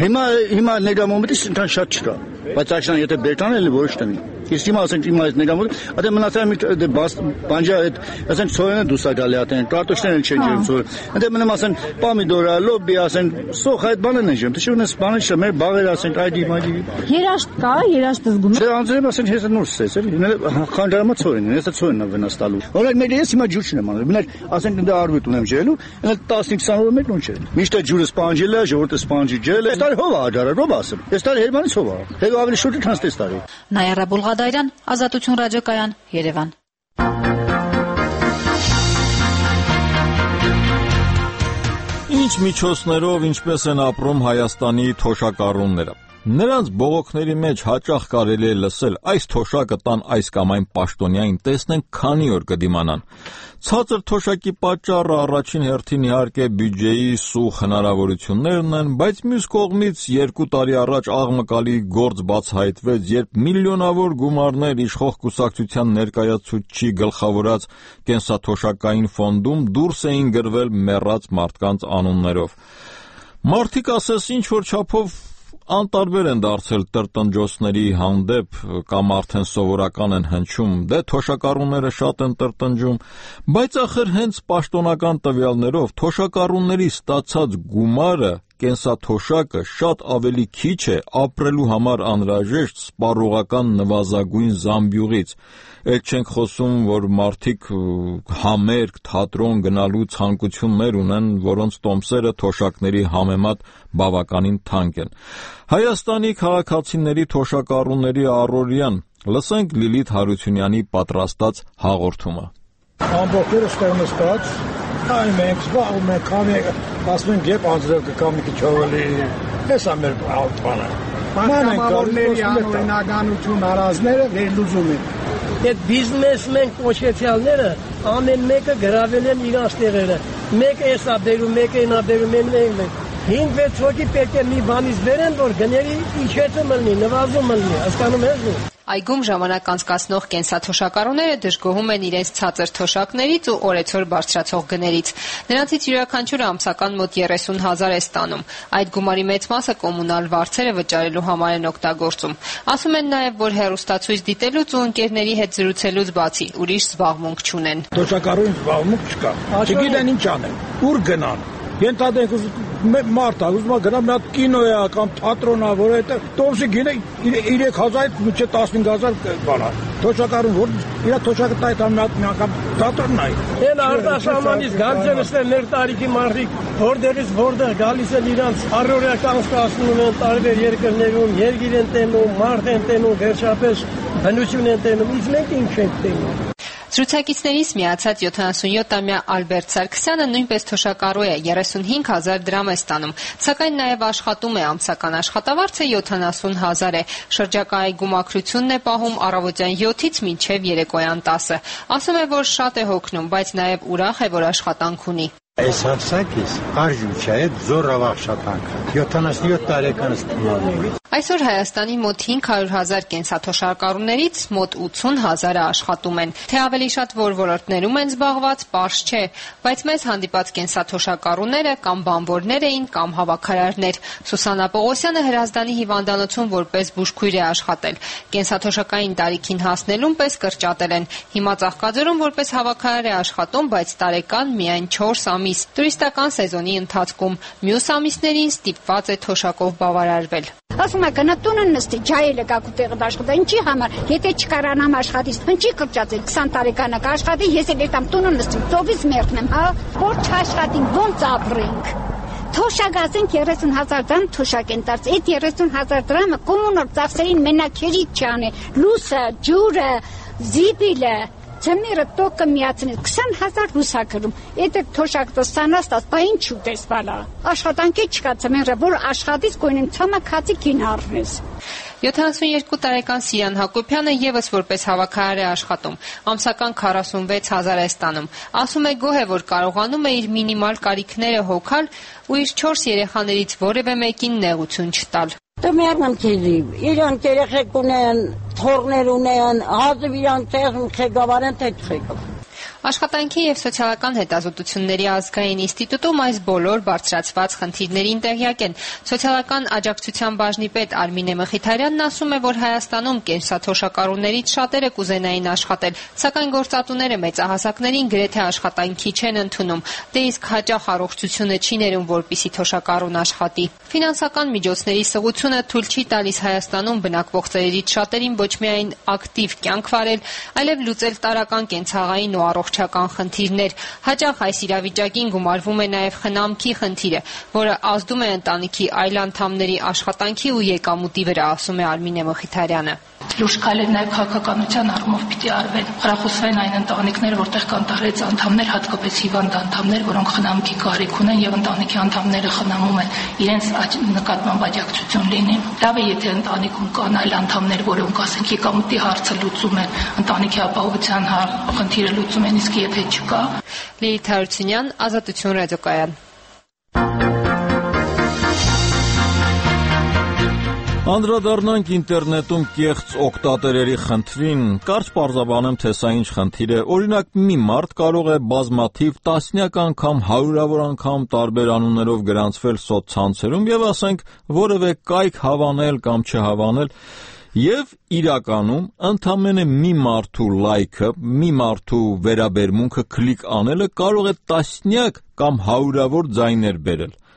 Հիմա ներամոմետից ընդհանուր շատ չկա, բայց աշնան եթե բերքան էլ ոչ տնի։ Իսկ հիմա ասենք հիմա այդ ներամոմետ, այդե մնացած մի բանջա այդ ասենք ցոյանը դուսա գալի ատեն, կարտոշներն չեն ջրում ցոյ։ Այդե մնամ ասենք պոմիդորա, լոբի ասենք, սոխ այդ բաներն են ջրում։ Թե ունես բանը չէ, մեր բաղեր ասենք այդի մայդի։ Երաշտ կա, երաշտը զգում։ Չէ, անձրև ասենք հեսա նոր սես էլի, խանջարամա ցոյն, հեսա ցոյնն է վնաս տալու։ Օրինակ մեր ես հիմա ջուր չնեմ անում։ Մենակ ասենք դա արվետ ունեմ ջրելու, այնա 15-20 մետր ուն չէ։ Միշտ ջուրը սպանջել է, ժողովուրդը սպանջի ջել է։ Այս տարի հով է աջարը, ռոբ ասեմ։ Այս տարի հերմանից հով է։ Հետո ավելի շուտ է քան այս տարի։ Նայարա Բուլղադարյան, Ազատություն ռադիոկայան, Երևան։ Ինչ միջոցներով ինչպես են ապրում Հայաստանի թոշակառուները։ Նրանց բողոքների մեջ հաճախ կարելի է լսել այս թոշակը տան այս կամ այն պաշտոնյային տեսնեն քանի օր կդիմանան։ Ցածր թոշակի պատճառը առաջին հերթին իհարկե բյուջեի սուղ հնարավորություններն են, բայց մյուս կողմից 2 տարի առաջ աղմկալի գործ բացահայտվեց, երբ միլիոնավոր գումարներ իշխող կուսակցության ներկայացուցչի գլխավորած կենսաթոշակային ֆոնդում դուրս էին գրվել մեռած մարդկանց անուններով։ Մարդիկ ասես ինչ որ չափով անտարբեր են դարձել տրտնջոցների հանդեպ կամ արդեն սովորական են հնչում, դե թոշակառուները շատ են տրտնջում, բայց ախր հենց պաշտոնական տվյալներով թոշակառուների ստացած գումարը կենսաթոշակը շատ ավելի քիչ է ապրելու համար անհրաժեշտ սպառողական նվազագույն զամբյուղից։ Էլ չենք խոսում, որ մարդիկ համերգ, թատրոն գնալու ցանկություններ ունեն, որոնց տոմսերը թոշակների համեմատ բավականին թանկ են։ Հայաստանի քաղաքացիների թոշակառուների առօրյան, լսենք Լիլիթ Հարությունյանի պատրաստած հաղորդումը։ Ամբողջը ստեղծած, այն մենք զբաղվում ենք, ասում ենք, երբ անձրև կկա մի քիչ ավելի, հեսա մեր բանը։ Պատգամավորների անօրինականություն հարազները վերլուծում են։ Այդ բիզնեսմեն կոչեցյալները ամեն մեկը գրավել են իրաց տեղերը։ Մեկը էսա բերում, մեկը այնա բերում, են 5-6 հոգի պետք է մի բանից բերեն, որ գների իջեցում լինի, նվազում լինի, հասկանում ես դու։ Այգում ժամանակ անցկացնող կենսաթոշակառուները դժգոհում են իրենց ցածր թոշակներից ու օրեցօր բարձրացող գներից։ Նրանցից յուրաքանչյուրը ամսական մոտ 30,000 է ստանում։ Այդ գումարի մեծ մասը կոմունալ վարձերը վճարելու համար են օգտագործում։ Ասում են նաև, որ հեռուստացույց դիտելուց ու ընկերների հետ զրուցելուց բացի ուրիշ զբաղմունք չունեն։ Թոշակառուին զբաղմունք չկա։ Չգիտեն ինչ անեն, ուր գնան։ Ենթադրենք մարդը ուզում է գնա մի հատ կինո է կամ թատրոն է, որ այդտեղ տոմսի գինը 3000-ից մինչև 15000 բան է։ Թոշակառուն որ իր թոշակը տայ մի անգամ թատրոնն է։ Այն արտասահմանից գանձերս է մեր տարիքի մարդիկ, որտեղից որտեղ գալիս են իրանց առօրյա կանցկացնում են տարբեր երկրներում, երգիր են տենում, մարդ են տենում, վերջապես բնություն են տենում, իսկ մենք ինչ ենք տենում։ Զրուցակիցներից միացած 77-ամյա Ալբերտ Սարգսյանը նույնպես թոշակառու է, 35,000 դրամ է ստանում, սակայն նաև աշխատում է, ամսական աշխատավարձը 70,000 է, շրջակա այգու մաքրությունն է պահում առավոտյան 7-ից մինչև երեկոյան 10-ը։ Ասում է, որ շատ է հոգնում, բայց նաև ուրախ է, որ աշխատանք ունի։ Այս հասակից արժույթ է զորավ աշխատանքը 77 տարեկանից տունալու։ Այսօր Հայաստանի մոտ 500,000 կենսաթոշակառուներից մոտ 80,000-ը աշխատում են։ Թե ավելի շատ որ ոլորտներում են զբաղված, պարզ չէ, բայց մեզ հանդիպած կենսաթոշակառուները կամ բանվորներ էին, կամ հավաքարարներ։ Սուսանա Պողոսյանը Հրազդանի հիվանդանոցում որպես բուժքույր է աշխատել։ Կենսաթոշակային տարիքին հասնելուն պես կրճատել են։ Հիմա Ծաղկաձորում որպես հավաքարար է աշխատում, բայց տարեկան միայն 4 ամիս։ Տուրիստական սեզոնի ընթացքում մյուս ամիսներին ստիպված է թոշակով բավարարվել։ Ասում եք, նա տունը նստի, ջայելը գակու տեղը աշխատի, ինչի համար, եթե չկարանամ աշխատից, ինչի կրճատել, 20 տարեկանը կաշխատի, ես էլ երտամ տունը նստի, ծովից մերտնեմ, հա, որ չաշխատենք, ոնց ապրենք։ Թոշակազենք 30,000 դրամ թոշակ են տարծ, այդ 30,000 դրամը կոմունալ ծախսերին մենակերից չան է, լուսը, ջուրը, զիպիլը, Ձմերը տոկը միացնես 20,000 լուսակրում, այդ թոշակը ստանաս, բա ինչ ուտես բալա։ Աշխատանքի չկա ձմերը, որ աշխատից գույնին ցամաքացի կին առնես։ 72 տարեկան Սիրան Հակոբյանը եւս որպես հավաքարար է աշխատում։ Ամսական 46,000 է ստանում։ Ասում է գոհ է, որ կարողանում է իր մինիմալ կարիքները հոգալ ու իր 4 երեխաներից որևէ մեկին նեղություն չտալ։ Տմերնամ քեզի, իրանք երեխեք ունեն, թորներ ունեն, հազիվ իրանք տեղում խեգավարեն, թե չխեգավ։ Աշխատանքի եւ սոցիալական հետազոտությունների ազգային ինստիտուտում այս բոլոր բարձրացված խնդիրներին տեղյակ են։ Սոցիալական աջակցության բաժնի պետ Արմինե Մխիթարյանն ասում է, որ Հայաստանում կենսաթոշակառուներից շատերը կուզենային աշխատել, սակայն գործատուները մեծահասակներին գրեթե աշխատանքի չեն ընդունում, դե իսկ հաճախ առողջությունը չի ներում, որպիսի թոշակառուն աշխատի։ Ֆինանսական միջոցների սղությունը թույլ չի տալիս Հայաստանում բնակվող ծերերից շատերին ոչ միայն ակտիվ կյանք վարել, այլև լուծել տարրական կենցաղային ու առողջական խնդիրներ։ Հաճախ այս իրավիճակին գումարվում է նաև խնամքի խնդիրը, որը ազդում է ընտանիքի այլ անդամների աշխատանքի ու եկամուտի վրա, ասում է Արմինե Մխիթարյանը։ Լուրջ քայլեր նաև քաղաքականության առումով պիտի արվեն։ Խրախուսվեն այն ընտանիքները, որտեղ կան տարեց անդամներ, հատկապես հիվանդ անդամներ, որոնք խնամքի կարիք ունեն եւ ընտանիքի անդամները խնամում են, իրենց նկատմամբ աջակցություն լինի։ Լավ է, եթե ընտանիքում կան այլ անդամներ, որոնք ասենք եկամուտի հարցը լուծում են, ընտանիքի ապահովության խնդիրը լուծում են, իսկ եթե չկա։ Լիլիթ Հարությունյան, Ազատություն ռադիոկայան։ Անդրադառնանք ինտերնետում կեղծ օգտատերերի խնդրին, կարճ պարզաբանեմ, թե սա ինչ խնդիր է։ Օրինակ, մի մարդ կարող է բազմաթիվ տասնյակ անգամ, հարյուրավոր անգամ տարբեր անուններով գրանցվել սոցցանցերում եւ ասենք որևէ կայք հավանել կամ չհավանել, եւ իրականում ընդամենը մի մարդու լայքը, մի մարդու վերաբերմունքը քլիկ անելը կարող է տասնյակ կամ հարյուրավոր ձայներ բերել։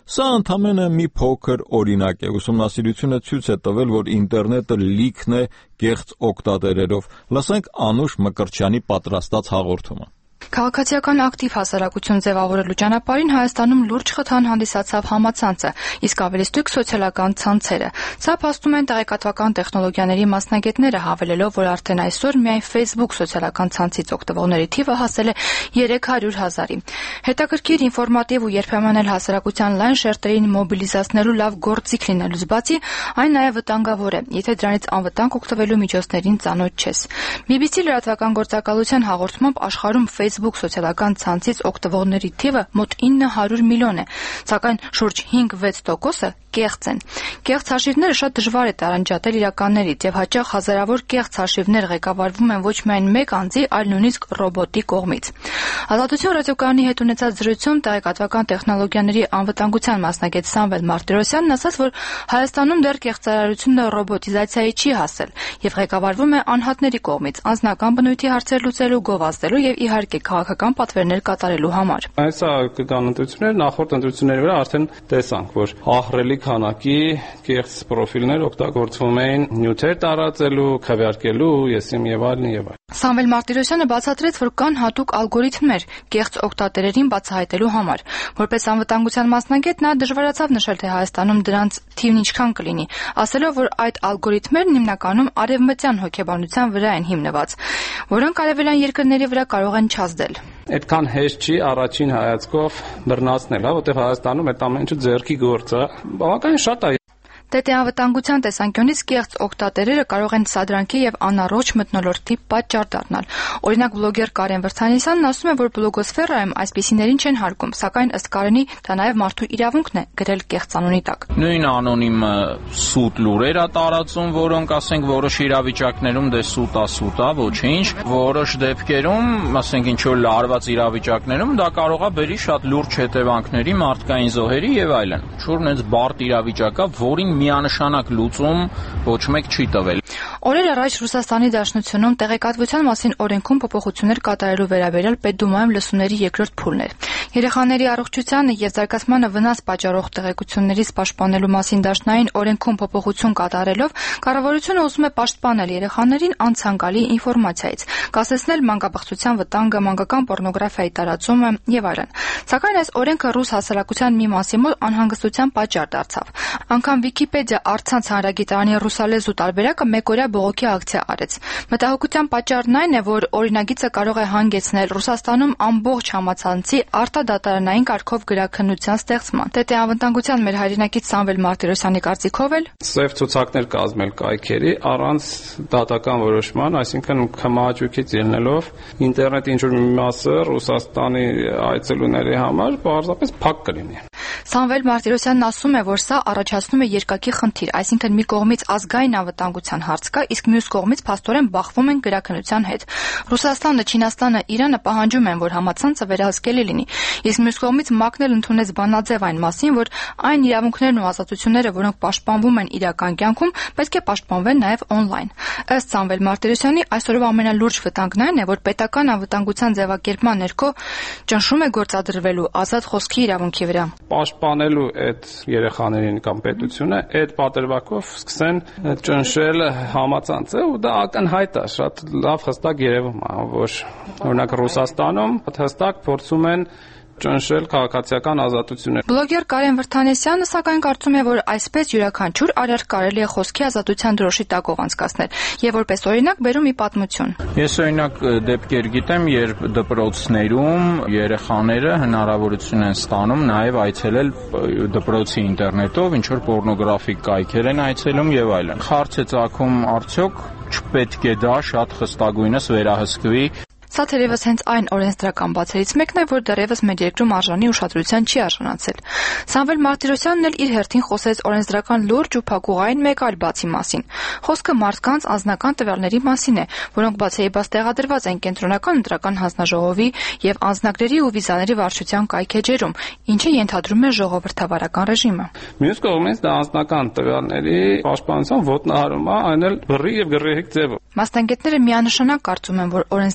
Սա ընդամենը մի փոքր օրինակ է։ Ուսումնասիրությունը ցույց է տվել, որ ինտերնետը լիքն է կեղծ օգտատերերով։ Լսենք Անուշ Մկրտչյանի պատրաստած հաղորդումը։ Քաղաքացիական ակտիվ հասարակություն ձևավորելու ճանապարհին Հայաստանում լուրջ խթան հանդիսացավ համացանցը, իսկ ավելի ստույգ սոցիալական ցանցերը։ Սա փաստում են տեղեկատվական տեխնոլոգիաների մասնագետները, հավելելով, որ արդեն այսօր միայն Facebook սոցիալական ցանցից օգտվողների թիվը հասել է 300,000-ի։ Հետաքրքիր, ինֆորմատիվ ու երբեմն էլ հասարակության լայն շերտերին մոբիլիզացնելու լավ գործիք լինելուց բացի, այն նաև վտանգավոր է, եթե դրանից անվտանգ օգտվելու միջոցներին ծանոթ չես։ BBC լրատվական գործակալության հաղորդմամբ աշխարհում Facebook սոցիալական ցանցից օգտվողների թիվը մոտ 900 միլիոն է, սակայն շուրջ 5-6%-ը կեղծ են։ Կեղծ հաշիվները շատ դժվար է տարանջատել իրականներից եւ հաճախ հազարավոր կեղծ հաշիվներ ղեկավարվում են ոչ միայն մեկ անձի, այլ նույնիսկ ռոբոտի կողմից։ Ազատություն ռադիոկայանի հետ ունեցած զրույցում տեղեկատվական տեխնոլոգիաների անվտանգության մասնագետ Սամվել Մարտիրոսյանն ասաց, որ Հայաստանում դեռ կեղծարարությունը ռոբոտիզացիայի չի հասել եւ ղեկավարվում է անհատների կողմից անձնական բնույթի հարցեր լուծելու, գովազդելու եւ իհարկե քաղաքական պատվերներ կատարելու համար։ Այս կան ընտրություններ, նախորդ ընտրությունների վրա արդեն տեսանք, որ ահռելի քանակի կեղծ պրոֆիլներ օգտագործվում էին նյութեր տարածելու, քվեարկելու, եսիմ եւ այլն եւ այլն։ Սամվել Մարտիրոսյանը բացատրեց, որ կան հատուկ ալգորիթմներ կեղծ օգտատերերին բացահայտելու համար։ Որպես անվտանգության մասնագետ նա դժվարացավ նշել, թե Հայաստանում դրանց թիվն ինչքան կլինի, ասելով, որ այդ ալգորիթմերն հիմնականում արևմտյան հոգեբանության վրա են հիմնված, որոնք արևելյան երկրների վրա կարող են չազդել։ Այդքան հեշտ չի առաջին հայացքով բռնացնել, որտեղ Հայաստանում այդ ամեն ինչը ձեռքի գործ է, բավականին շատ է։ Անվտանգության տեսանկյունից կեղծ օգտատերերը կարող են սադրանքի եւ անառողջ մթնոլորտի պատճառ դառնալ։ Օրինակ բլոգեր Կարեն Վրցանիսյանն ասում է, որ բլոգոսֆերայում այսպիսիներին չեն հարգում, սակայն ըստ Կարենի դա նաեւ մարդու իրավունքն է գրել կեղծ անունի տակ։ Նույն անոնիմը սուտ լուրեր է տարածում, որոնք ասենք որոշ իրավիճակներում դե սուտ է, ոչինչ, որոշ դեպքերում, ասենք ինչ որ լարված իրավիճակներում դա կարող է բերի շատ լուրջ հետևանքների, մարդկային զոհերի եւ այլն։ Շուրջ այնց բարդ իրավիճակ է, որին միանշանակ լուծում ոչ մեկ չի տվել։ Օրեր առաջ Ռուսաստանի Դաշնությունում տեղեկատվության մասին օրենքում փոփոխություններ կատարելու վերաբերյալ Պետդումայում լսումների երկրորդ փուլն էր։ Երեխաների առողջությանը եւ զարգացմանը վնաս պատճառող տեղեկություններից պաշտպանելու մասին դաշնային օրենքում փոփոխություն կատարելով կառավարությունը ուզում է պաշտպանել երեխաներին անցանկալի ինֆորմացիայից, կասեցնել մանկաբարձության վտանգը, մանկական պոռնոգրաֆիայի տարածումը եւ այլն։ Սակայն այս օրենքը ռուս հասարակության մի մասի մոտ անհանգստության պատճառ դարձավ։ Անգամ Վիկիպեդիա առցանց հանրագիտարանի ռուսալեզու տարբերակը մեկօրյա բողոքի ակցիա արեց։ Մտահոգության պատճառն այն է, որ օրինագիծը կարող է հանգեցնել Ռուսաստանում ամբողջ համացանցի արտադատարանային կարգով գրաքննության ստեղծման։ Անվտանգության մեր հայրենակից Սամվել Մարտիրոսյանի կարծիքով էլ սև ցուցակներ կազմել կայքերի առանց դատական որոշման, այսինքն քմահաճույքից ելնելով ինտերնետի ինչ-որ մի մասը Ռուսաստանի այցելուների համար պարզապես փակ կլինի։ Սամվել Մարտիրոսյանն ասում է, որ սա առաջացնում է երկակի խնդիր, այսինքն մի կողմից ազգային անվտանգության հարց կա, իսկ մյուս կողմից փաստորեն բախվում են գրաքննության հետ։ Ռուսաստանը, Չինաստանը, Իրանը պահանջում են, որ համացանցը վերահսկելի լինի, իսկ մյուս կողմից ՄԱԿ-ն էլ ընդունեց բանաձև այն մասին, որ այն իրավունքներն ու ազատությունները, որոնք պաշտպանվում են իրական կյանքում, պետք է պաշտպանվեն նաև on-line։ Ըստ Սամվել Մարտիրոսյանի, այսօրվա ամենալուրջ վտանգն այն է, որ պետական անվտանգության ձևակերպման ներքո ճնշում է գործադրվելու ազատ խոսքի իրավունքի վրա։ Պաշտպանելու այդ երեխաներին կամ պետությունը այդ պատրվակով սկսեն ճնշել համացանցը ու դա ակնհայտ է, շատ լավ հստակ երևում է, որ օրինակ Ռուսաստանում հստակ փորձում են ճնշել քաղաքացիական ազատությունները։ Բլոգեր Կարեն Վրթանեսյանը սակայն կարծում է, որ այսպես յուրաքանչյուր արարք կարելի է խոսքի ազատության դրոշի տակով անցկացնել եւ որպես օրինակ բերում մի պատմություն։ Ես օրինակ դեպքեր գիտեմ, երբ դպրոցներում երեխաները հնարավորություն են ստանում նաեւ այցելել դպրոցի ինտերնետով, ինչ որ պոռնոգրաֆիկ կայքեր են այցելում եւ այլն։ Հարց է ծագում, արդյոք չպետք է դա շատ խստագույնս վերահսկվի։ Սա թերևս հենց այն օրենսդրական բացերից մեկն է, որ դեռևս մեր երկրում արժանի ուշադրության չի արժանացել։ Սամվել Մարտիրոսյանն էլ իր հերթին խոսեց օրենսդրական լուրջ ու փակուղային մեկ այլ բացի մասին։ Խոսքը մարդկանց անձնական տվյալների մասին է, որոնք բացեիբաց տեղադրված են կենտրոնական ընտրական հանձնաժողովի եւ անձնագրերի ու վիզաների վարչության կայքեջերում, ինչը ենթադրում է ժողովրդավարական ռեժիմը։ Մյուս կողմից դա անձնական տվյալների պաշտպանության ոտնահարում է, այն էլ բռի եւ գռեհիկ ձևով։ Մասնագետները միանշանակ կարծում են, որ օրենսդրական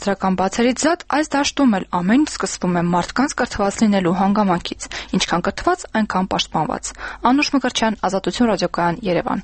բացերից զատ այս դաշտում էլ ամեն ինչ սկսվում է մարդկանց կրթված լինելու հանգամանքից, ինչքան կրթված, այնքան պաշտպանված։ Անուշ Մկրտչյան, Ազատություն ռադիոկայան, Երևան։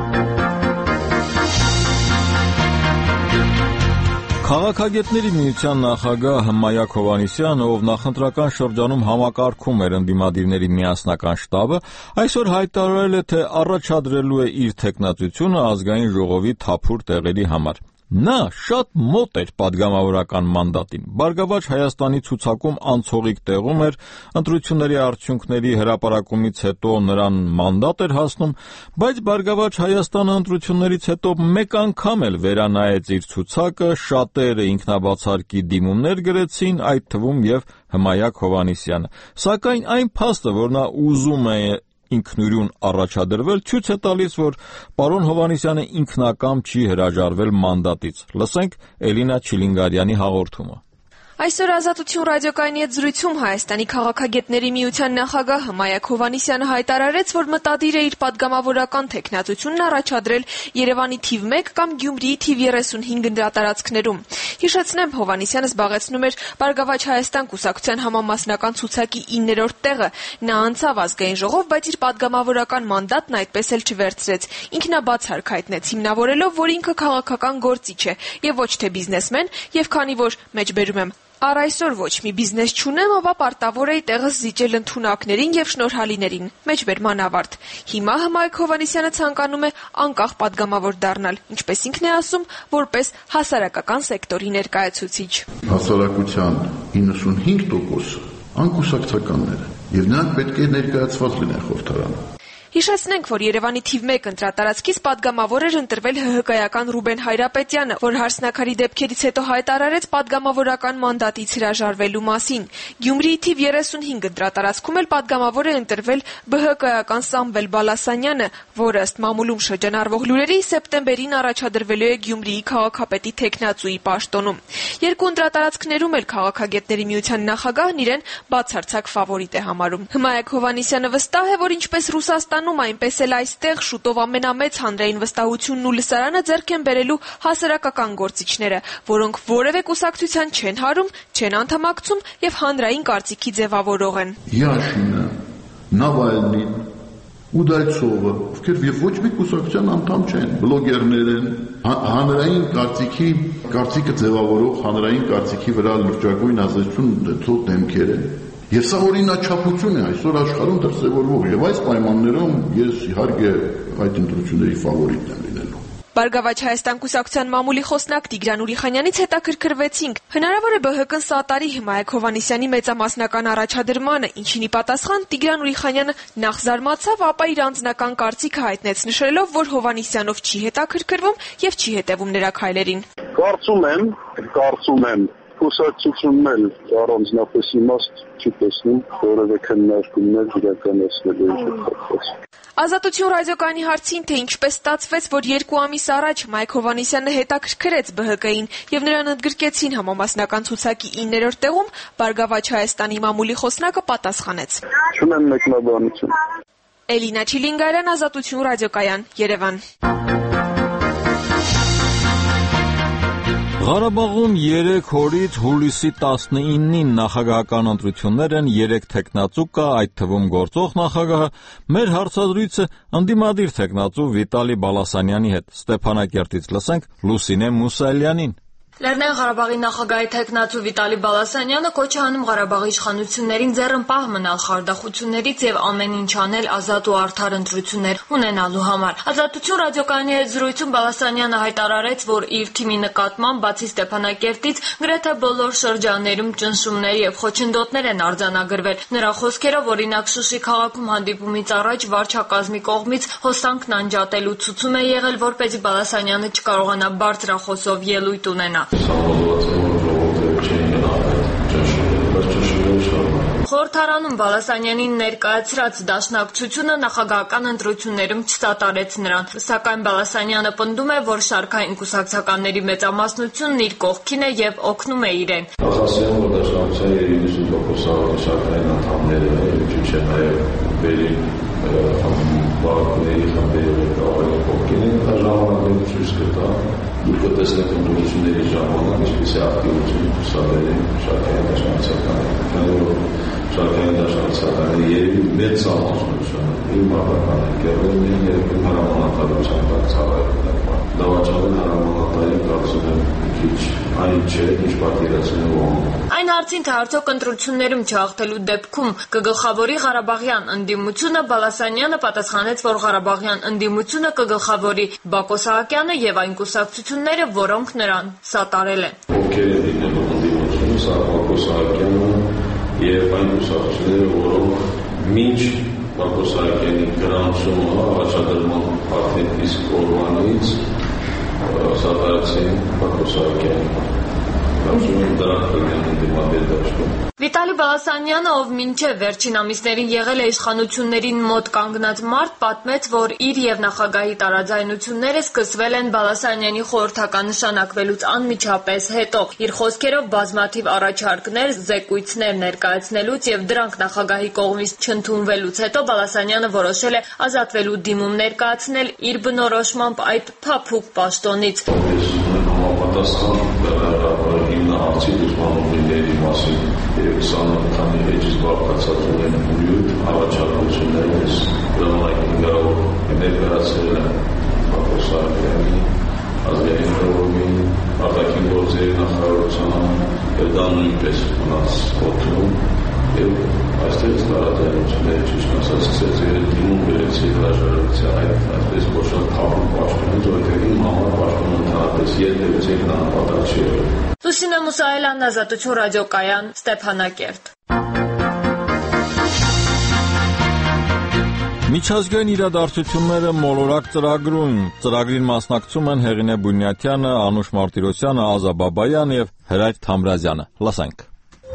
Քաղաքագետների միության նախագահ Հմայակ Հովհաննիսյանը, ով նախընտրական շրջանում համակարգում էր ընդդիմադիրների միասնական շտաբը, այսօր հայտարարել է, թե առաջադրելու է իր թեկնածությունը ազգային ժողովի թափուր տեղերի համար։ Նա շատ մոտ էր падգամավորական մանդատին։ Բարգավաճ Հայաստանի ցուցակում անցողիկ տեղում էր, ընտրությունների արդյունքների հրապարակումից հետո նրան մանդատ էր հասնում, բայց Բարգավաճ Հայաստանը ընտրություններից հետո մեկ անգամ էլ վերանայեց իր ցուցակը, շատերը ինքնաբացարկի դիմումներ գրեցին, այդ թվում եւ Հմայակ Հովհաննիսյանը։ Սակայն այն փաստը, որ նա ուզում է ինքնուրույն առաջադրվել, ցույց է տալիս, որ պարոն Հովհաննիսյանը ինքնակամ չի հրաժարվել մանդատից։ Լսենք Էլինա Չիլինգարյանի հաղորդումը։ Այսօր Ազատություն ռադիոկայանի հետ զրույցում Հայաստանի քաղաքագետների միության նախագահ Հմայակ Հովհաննիսյանը հայտարարեց, որ մտադիր է իր падգամավորական թեկնածությունն առաջադրել Երևանի թիվ 1 կամ Գյումրիի թիվ 35 ընտրատարածքներում։ Հիշեցնեմ, Հովհաննիսյանը զբաղեցնում էր Բարգավաճ Հայաստան կուսակցության համամասնական ցուցակի 9-րդ տեղը։ Նա անցավ ազգային ժողով, բայց իր падգամավորական մանդատն այդպես էլ չվերցրեց։ Ինքնաբացարկ հայտնեց, հիմնավորելով, որ ինքը քաղաքական գործիչ է եւ ոչ թե բիզնեսմեն, եւ քանի որ մեջբերում եմ առ այսօր ոչ մի բիզնես չունեմ, ապա պարտավոր էի տեղս զիջել ընդունակներին եւ շնորհալիներին։ Մեջբերման ավարտ։ Հիմա Հմայակ Հովհաննիսյանը ցանկանում է անկախ падգամավոր դառնալ, ինչպես ինքն է ասում, որպես հասարակական սեկտորի ներկայացուցիչ։ Հասարակության 95% անկուսակցականներ են, եւ նրանք պետք է ներկայացված լինեն խորհրդարանում։ Հիշեցնենք, որ Երևանի թիվ 1 ընտրատարածքից падգամավոր էր ընտրվել ՀՀԿ-ական Ռուբեն Հայրապետյանը, որ հարսնաքարի դեպքերից հետո հայտարարեց падգամավորական մանդատից հրաժարվելու մասին։ Գյումրիի թիվ 35 ընտրատարածքում էլ падգամավոր է ընտրվել ԲՀԿ-ական Սամվել Բալասանյանը, որը ըստ մամուլում շրջանառվող լուրերի սեպտեմբերին առաջադրվելու է Գյումրիի քաղաքապետի թեկնածուի պաշտոնում։ Երկու ընտրատարածքներում էլ քաղաքագետների միության նախագահն իրեն բացարձակ ֆավորիտ է համարում։ Հմայակ Հովհաննիսյանը վստահ է, որ ինչպես Ռուսաստան այնպես էլ այստեղ շուտով ամենամեծ հանրային վստահությունն ու լսարանը ձեռք են բերելու հասարակական գործիչները, որոնք որևէ կուսակցության չեն հարում, չեն անդամակցում եւ հանրային կարծիքի ձևավորող են։ Յաշինը, Նավալնին, Ուդայցովը, ովքեր ոչ մի կուսակցության անդամ չեն, բլոգերներ են, հանրային կարծիքը ձևավորող, հանրային կարծիքի վրա լրջագույն ազդեցություն ունեցող դեմքեր են։ Եվ սա օրինաչափություն է այսօր աշխարհում դրսևորվող, եւ այս պայմաններում ես իհարկե այդ ընտրությունների ֆավորիտն եմ լինելու։ Բարգավաճ Հայաստան կուսակցության մամուլի խոսնակ Տիգրան Ուրիխանյանից հետաքրքրվեցինք, հնարավոր է ԲՀԿ-ն սատարի Հմայակ Հովհաննիսյանի մեծամասնական առաջադրմանը, ինչին ի պատասխան Տիգրան Ուրիխանյանը նախ զարմացավ, ապա իր անձնական կարծիքը հայտնեց, նշելով, որ Հովհաննիսյանով չի հետաքրքրվում եւ չի հետևում նրա քայլերին։ Կարծում եմ կուսակցությունն էլ առանձնապես իմաստ չի տեսնում որևէ քննարկումներ իրականացնելու շփոթված։ Ազատություն ռադիոկայանի հարցին, թե ինչպես ստացվեց, որ 2 ամիս առաջ Հմայակ Հովհաննիսյանը հետաքրքրեց ԲՀԿ-ին եւ նրան ընդգրկեցին համամասնական ցուցակի 9-րդ տեղում, Բարգավաճ Հայաստանի մամուլի խոսնակը պատասխանեց. Չունեմ մեկնաբանություն։ Էլինա Չիլինգարյան, Ազատություն ռադիոկայան, Երևան։ Ղարաբաղում 3 օրից հուլիսի 19-ին նախագահական ընտրություններ են, 3 թեկնածու կա, այդ թվում գործող նախագահը։ Մեր հարցազրույցը ընդդիմադիր թեկնածու Վիտալի Բալասանյանի հետ։ Ստեփանակերտից լսենք Լուսինե Մուսալյանին։ Լեռնային Ղարաբաղի նախագահի թեկնածու Վիտալի Բալասանյանը կոչ է անում Ղարաբաղի իշխանություններին ձեռնպահ մնալ խարդախություններից եւ ամեն ինչ անել ազատ ու արդար ընտրություններ ունենալու համար։ Ազատություն ռադիոկայանի հետ զրույցում Բալասանյանը հայտարարեց, որ իր թիմի նկատմամբ բացի Ստեփանակերտից գրեթե բոլոր շրջաններում ճնշումներ եւ խոչընդոտներ են արձանագրվել։ Նրա խոսքերով, օրինակ Շուշի քաղաքում հանդիպումից առաջ վարչակազմի կողմից հոսանքն անջատելու ցուցում է եղել, որպեսզի Բալասանյանը չկարողանա բարձրախոսով ելույթ ունենա։ Խորհրդարանում Բալասանյանին ներկայացրած դաշնակցությունը նախագահական ընտրություններում չսատարեց նրան, սակայն Բալասանյանը պնդում է, որ շարքային կուսակցականների մեծամասնությունն իր կողքին է եւ օգնում է իրեն։ Ասեմ, որ դաշնակցության 90% շարքային անդամները ինչու՞ չէ նաեւ բերի բակների խմբերի կողքին են, ժամանակներ ցույց կտա Դուք կտեսնեք ընտրությունների ժամանակ ինչպիսի ակտիվություն ցուցաբերեն շարքային դաշնակցականները, քանի որ շարքային դաշնակցականները երևի մեծ սահմանությունն իր մարտական ընկերներն են երբ հրամանատարության տակ ցավայրում դավաճանել հրամանատարին կարծում եմ քիչ այն չէ, ինչ պատկերացնում եմ։ Այն հարցին, թե արդյոք ընտրություններում չհաղթելու դեպքում կգլխավորի Ղարաբաղյան ընդդիմությունը, Բալասանյանը պատասխանեց, որ Ղարաբաղյան ընդդիմությունը կգլխավորի Բակո Սահակյանը եւ այն կուսակցությունները, որոնք նրան սատարել են։ Ովքեր են լինելու ընդդիմությունը, սա Բակո Սահակյանը եւ այն կուսակցությունները, որոնք մինչ Բակո Սահակյանի գրանցումը առաջադրման արդեն իսկ օրվանից սատարեցին Բակո Սահակյանին։ Վիտալի Բալասանյանը, ով մինչև վերջին ամիսներին եղել է իշխանություններին մոտ կանգնած մարդ, պատմեց, որ իր եւ նախագահի տարաձայնությունները սկսվել են Բալասանյանի խորհրդական նշանակվելուց անմիջապես հետո։ Իր խոսքերով բազմաթիվ առաջարկներ, զեկույցներ ներկայացնելուց եւ դրանք նախագահի կողմից չընդունվելուց հետո Բալասանյանը որոշել է ազատվելու դիմում ներկայացնել իր բնորոշմամբ այդ փափուկ պաշտոնից։ Հարցի դուսմանությունների մասին 20 քանի էջից բաղկացած ունեն յոթ առաջարկություններ ես ժամանակին գարով ներկայացրել եմ Բակո Սահակյանի ազգային ժողովին, արտաքին գործերի նախարարությանը եւ դա նույնպես մնաց օդում եւ այստեղ տարածությունները ճիշտ ասած սկսեց դիմում վերեցի հրաժարակցի այդպես կոչված փափուկ պաշտոնից, որտեղ իմ համար պաշտոնը ընդհանրապես երբեք նահատակ չի եղել։ Լուսինե Մուսայելյան, Ազատություն ռադիոկայան, Ստեփանակերտ։ Միջազգային իրադարձությունները մոլորակ ծրագրում։ Ծրագրին մասնակցում են Հեղինե Բունյաթյանը, Անուշ Մարտիրոսյանը, Ազա Բաբայան եւ Հրայր Թամրազյանը։ Լսենք։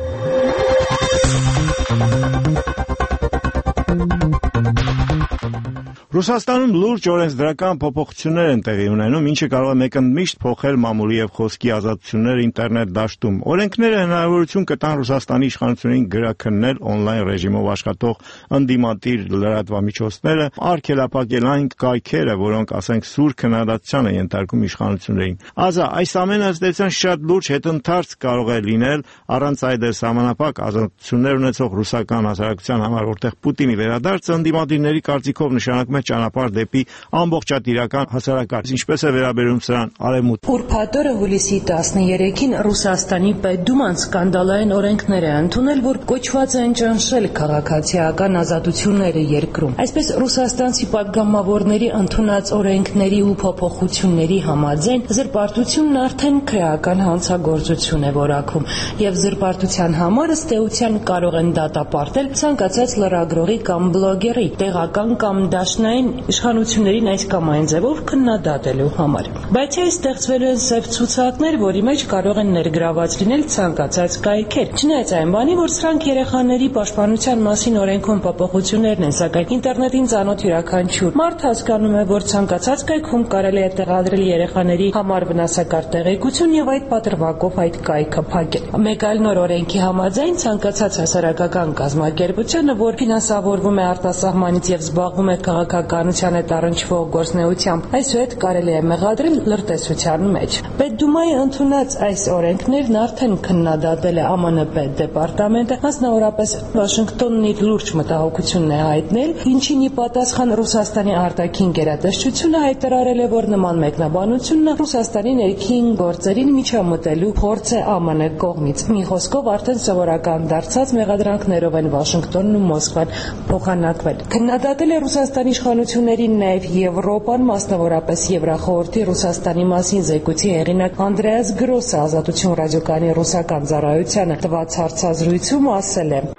Ռուսաստանում լուրջ օրենսդրական փոփոխություններ են տեղի ունենում, ինչը կարող է մեկընդմիշտ փոխել մամուլի եւ խոսքի ազատությունները ինտերնետ դաշտում։ Օրենքները հնարավորություն կտան Ռուսաստանի իշխանություններին գրաքննել on-line ռեժիմով աշխատող ընդդիմադիր լրատվամիջոցները, արգելափակել այն կայքերը, որոնք, ասենք, սուր քննադատության են ենթարկում իշխանություններին։ Ազա, այս ամենը ըստ շատ լուրջ հետընթաց կարող է լինել առանց այդ սահմանափակ ազատություններ ունեցող ռուսական հասարակության համար, որտեղ Պուտինի վերադարձը ընդդիմադիրների կարծիքով նշանակում է ճանապարհ դեպի ամբողջատիրական հասարակարգ։ Ինչպես է վերաբերում սրան Արևմուտքը։ Ուրբաթ օրը հուլիսի 13-ին Ռուսաստանի Պետդուման սկանդալային օրենքներ է ընդունել, որ կոչված են ճնշել քաղաքացիական ազատությունները երկրում։ Այսպես ռուսաստանցի падգամավորների ընդունած օրենքների ու փոփոխությունների համաձայն զրպարտությունն արդեն քրեական հանցագործություն է որակվում, եւ զրպարտության համար ըստ էության կարող են դատապարտել ցանկացած լրագրողի կամ բլոգերի, տեղական կամ դաշնային իշխանություններին այս կամ այն ձևով քննադատելու համար։ Բայց այս ստեղծվելու են սև ցուցակներ, որի մեջ կարող են ներգրաված լինել ցանկացած կայքեր։ Չնայած այն բանի, որ սրանք երեխաների պաշտպանության մասին օրենքում փոփոխություններն են, սակայն ինտերնետին ծանոթ յուրաքանչյուր մարդ հասկանում է, որ ցանկացած կայքում կարելի է տեղադրել երեխաների համար վնասակար տեղեկություն եւ այդ պատրվակով այդ կայքը փակել։ Մեկ այլ նոր օրենքի համաձայն ցանկացած հասարակական կազմակերպությունը, որ ֆինանսավորվում է արտասահմանից եւ զբաղվում է քաղաքականության հետ առնչվող գործունեությամբ, այսուհետ կարելի է մեղադրել լրտեսության մեջ։ Պետդումայի ընդունած այս օրենքներն արդեն քննադատել է ԱՄՆ պետդեպարտամենտը, մասնավորապես Վաշինգտոնն իր լուրջ մտահոգությունն է հայտնել, ինչին ի պատասխան Ռուսաստանի արտաքին գերատեսչությունը հայտարարել է, որ նման մեկնաբանությունը Ռուսաստանի ներքին գործերին միջամտելու փորձ է ԱՄՆ կողմից։ Մի խոսքով արդեն սովորական դարձած մեղադրանքներով են Վաշինգտոնն ու Մոսկվան փոխանակվել։ Քննադատել է Ռուսաստանի իշխանություններին նաև Եվրոպան, մասնավորապես Եվրախորհրդի Ռուսաստանի մասին զեկույցի հեղինակ Անդրեաս Գրոսը Ազատություն ռադիոկայանի ռուսական ծառայությանը տված հարցազրույցում ասել է.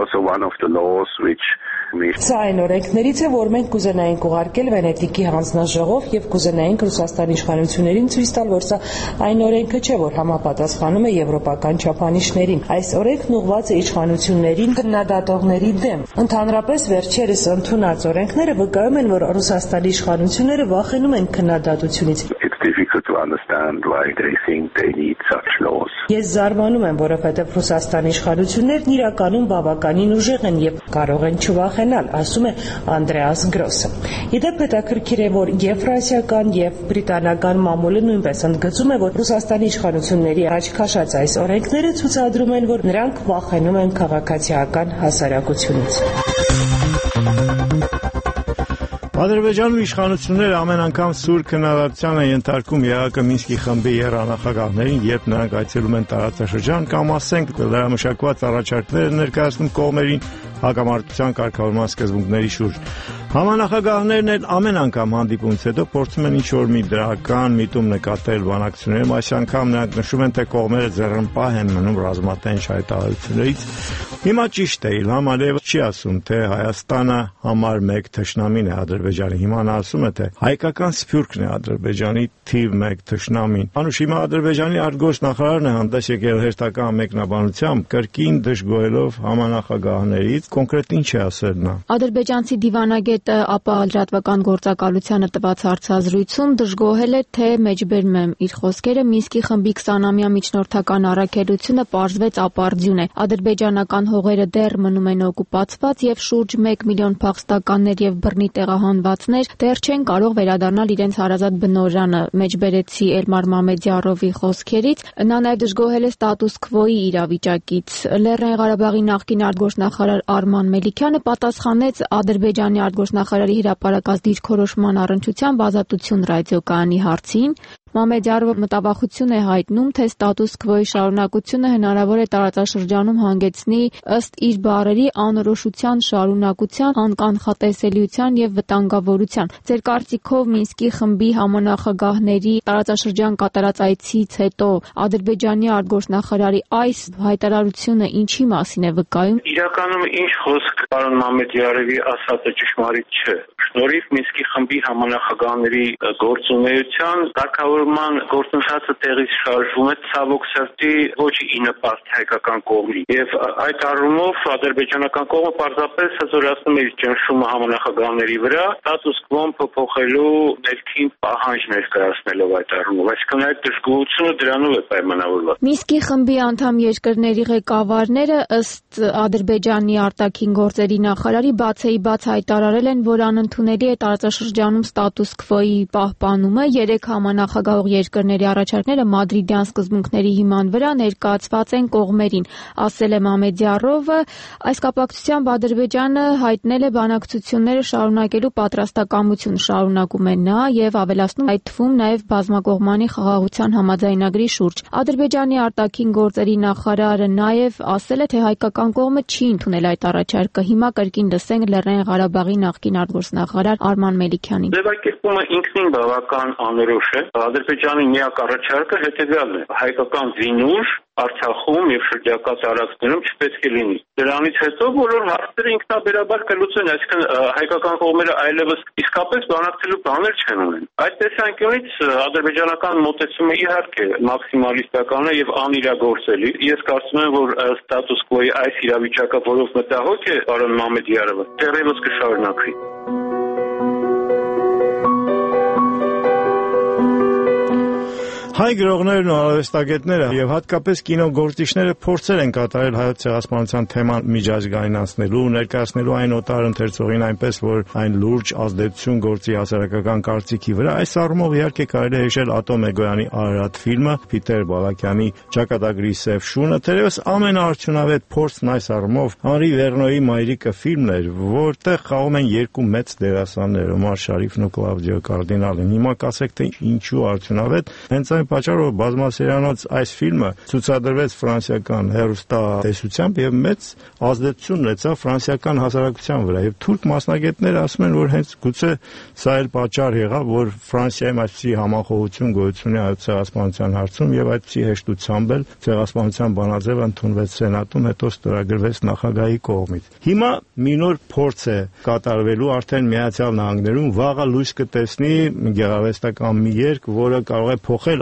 Սա այն օրենքներից է, որ մենք կուզենայինք ուղարկել Վենետիկի հանձնաժողով եւ կուզենայինք Ռուսաստանի իշխանություններին ցույց տալ, որ սա այն օրենքը չէ, որ համապատասխանում է եվրոպական չափանիշներին։ Այս օրենքն ուղղված է իշխանություններին քննադատողների դեմ։ Ընդհանրապես վերջերս ընդունած օրենքները վկայում են, որ Ռուսաստանի իշխանությունները վախենում են քննադատությունից։ and why they think they need such laws. Ես զարմանում եմ, որովհետև Ռուսաստանի իշխանություններն իրականում բավականին ուժեղ են եւ կարող են չվախենալ, ասում է Անդրեաս Գրոսը։ Իդեպ հետաքրքիր է, որ եւ ֆրանսիական եւ բրիտանական մամուլը նույնպես ընդգծում է, որ Ռուսաստանի իշխանությունների առաջ քաշած այս օրենքները ցուցադրում են, որ նրանք վախենում են քաղաքացիական հասարակությունից։ Ադրբեջանում իշխանությունները ամեն անգամ սուր քննադատության են ենթարկում ԵԱՀԿ Մինսկի խմբի երանախագահներին, երբ նրանք այցելում են տարածաշրջան կամ ասենք լրամշակված առաջարկներ ներկայացնում կողմերին հակամարտության կարգավորման սկզբունքների շուրջ։ Համանախագահներն էլ ամեն անգամ հանդիպումից հետո փորձում են ինչ-որ մի դրական միտում նկատել բանակցություններում, այս անգամ նրանք նշում են, թե կողմերը ձեռնպահ են մնում ռազմատենչ հայտարարություններից։ Հիմա ճիշտ է, Իլհամ Ալիևը չի ասում, թե Հայաստանը համար 1 թշնամին է Ադրբեջանի, հիմա նա ասում է, թե հայկական սփյուռքն է Ադրբեջանի թիվ 1 թշնամին։ Անուշ, հիմա Ադրբեջանի արտգործնախարարն է հանդես եկել հերթական մեկնաբանությամբ, կրկին դժգոհելով համանախագահներից, կոնկրետ ինչ է ասել նա։ Ադրբեջանցի դիվանագետը ապա լրատվական գործակալությանը տված հարցազրույցում դժգոհել է, թե մեջբերում եմ իր խոսքերը Մինսկի խմբի 20-ամյա միջնորդական առաքելությունը պարզվեց ապարդյուն է։ Ադրբեջանական հողերը դեռ մնում են օկուպացված եւ շուրջ 1 միլիոն փախստականներ եւ բռնի տեղահանվածներ դեռ չեն կարող վերադառնալ իրենց հարազատ բնօրրանը, մեջբերեցի Էլմար Մամեդյարովի խոսքերից։ Նա նաեւ դժգոհել է ստատուս քվոյի իրավիճակից։ Լեռնային Ղարաբաղի նախկին արտգործնախարար Արման Մելիքյանը պատասխանեց Ադրբեջանի արտգործնախարարի հրապարակած դիրքորոշման առնչությամբ Ազատություն ռադիոկայանի հարցին։ Մամեդյարովը մտավախություն է հայտնում, թե ստատուս քվոյի շարունակությունը հնարավոր է տարածաշրջանում հանգեցնի ըստ իր բառերի անորոշության շարունակության, անկանխատեսելիության եւ վտանգավորության։ Ձեր կարծիքով Մինսկի խմբի համանախագահների տարածաշրջան կատարած այցից հետո Ադրբեջանի արտգործնախարարի այս հայտարարությունը ինչի մասին է վկայում։ Իրականում ինչ խոսք պարոն Մամեդյարովի ասածը ճշմարիտ չէ։ Շնորհիվ Մինսկի խմբի համանախագահների գործունեության կարգավորման գործընթացը տեղից շարժվում է ցավոք սրտի ոչ ի նպաստ հայկական կողմի եւ այդ առումով ադրբեջանական կողմը պարզապես հզորացնում է իր ճնշումը համանախագահների վրա ստատուս քվոն փոփոխելու ներքին պահանջ ներկայացնելով այդ առումով, այսինքն այդ դժգոհությունը դրանով է պայմանավորված։ Մինսկի խմբի անդամ երկրների ղեկավարները ըստ Ադրբեջանի արտաքին գործերի նախարարի բացեիբաց հայտարարել են, որ անընդունելի է տարածաշրջանում ստատուս քվոյի պահպանումը, 3 համանախագահող երկրների առաջարկները մադրիդյան սկզբունքների հիման վրա ներկայացված են կողմերին, ասել է Մամեդյարովը։ Այս կապակցությամբ Ադրբեջանը հայտնել է բանակցությունները շարունակելու պատրաստակամություն, շարունակում է նա եւ ավելացնում այդ թվում նաեւ բազմակողմանի խաղաղության համաձայնագրի շուրջ։ Ադրբեջանի արտաքին գործերի նախարարը նաեւ ասել է, թե հայկական կողմը չի ընդունել այդ առաջարկը։ Հիմա կրկին լսենք Լեռնային Ղարաբաղի նախկին արտգործնախարար Արման Մելիքյանին։ Ձևակերպումը ինքնին բավական անորոշ է։ Ադրբեջանի միակ առաջարկը հետևյալն է. հայկական զինուժ Արցախում եւ շրջակա տարածքներում չպետք է լինի։ Դրանից հետո բոլոր հարցերը ինքնաբերաբար կլուծեն, այսինքն հայկական կողմերը այլևս իսկապես բանակցելու բաներ չեն ունեն։ Այդ տեսանկյունից ադրբեջանական մոտեցումը իհարկե մաքսիմալիստական է եւ անիրագործելի։ Ես կարծում եմ, որ ստատուս քվոյի այս իրավիճակը, որով մտահոգ է պարոն Մամեդյարովը, դեռևս կշարունակվի։ Հայ գրողներն ու արվեստագետները եւ հատկապես կինոգործիչները փորձել են կատարել հայոց ցեղասպանության թեման միջազգայնացնելու, ներկայացնելու այն օտար ընթերցողին այնպես, որ այն լուրջ ազդեցություն գործի հասարակական կարծիքի վրա։ Այս առումով իհարկե կարելի է հիշել Ատոմ Էգոյանի Արարատ ֆիլմը, Պիտեր Բալակյանի Ճակատագրի Սև շունը, թերևս ամենաարդյունավետ փորձն այս առումով Հանրի Վերնոյի Մայրիկը ֆիլմն էր, որտեղ խաղում են երկու մեծ դերասաններ՝ Օմար Շարիֆն ու Կլավդիո Կարդինալին։ Հիմա կասեք, թե ինչու արդյունավետ։ Հենց այն պատճառով բազմասերիանոց այս ֆիլմը ցուցադրվեց ֆրանսիական հեռուստատեսությամբ եւ մեծ ազդեցություն ունեցավ ֆրանսիական հասարակության վրա եւ թուրք մասնագետները ասում են, որ հենց գուցե սա էլ պատճառ եղավ, որ Ֆրանսիայում այսպիսի համախոհություն գոյություն ունի հայոց ցեղասպանության հարցում եւ այդպիսի հեշտությամբ էլ ցեղասպանության բանաձևը ընդունվեց Սենատում, հետո ստորագրվեց նախագահի կողմից։ Հիմա մի նոր փորձ է կատարվելու արդեն Միացյալ Նահանգներում, վաղը լույս կտեսնի գեղարվեստական մի երգ, որը կարող է փոխել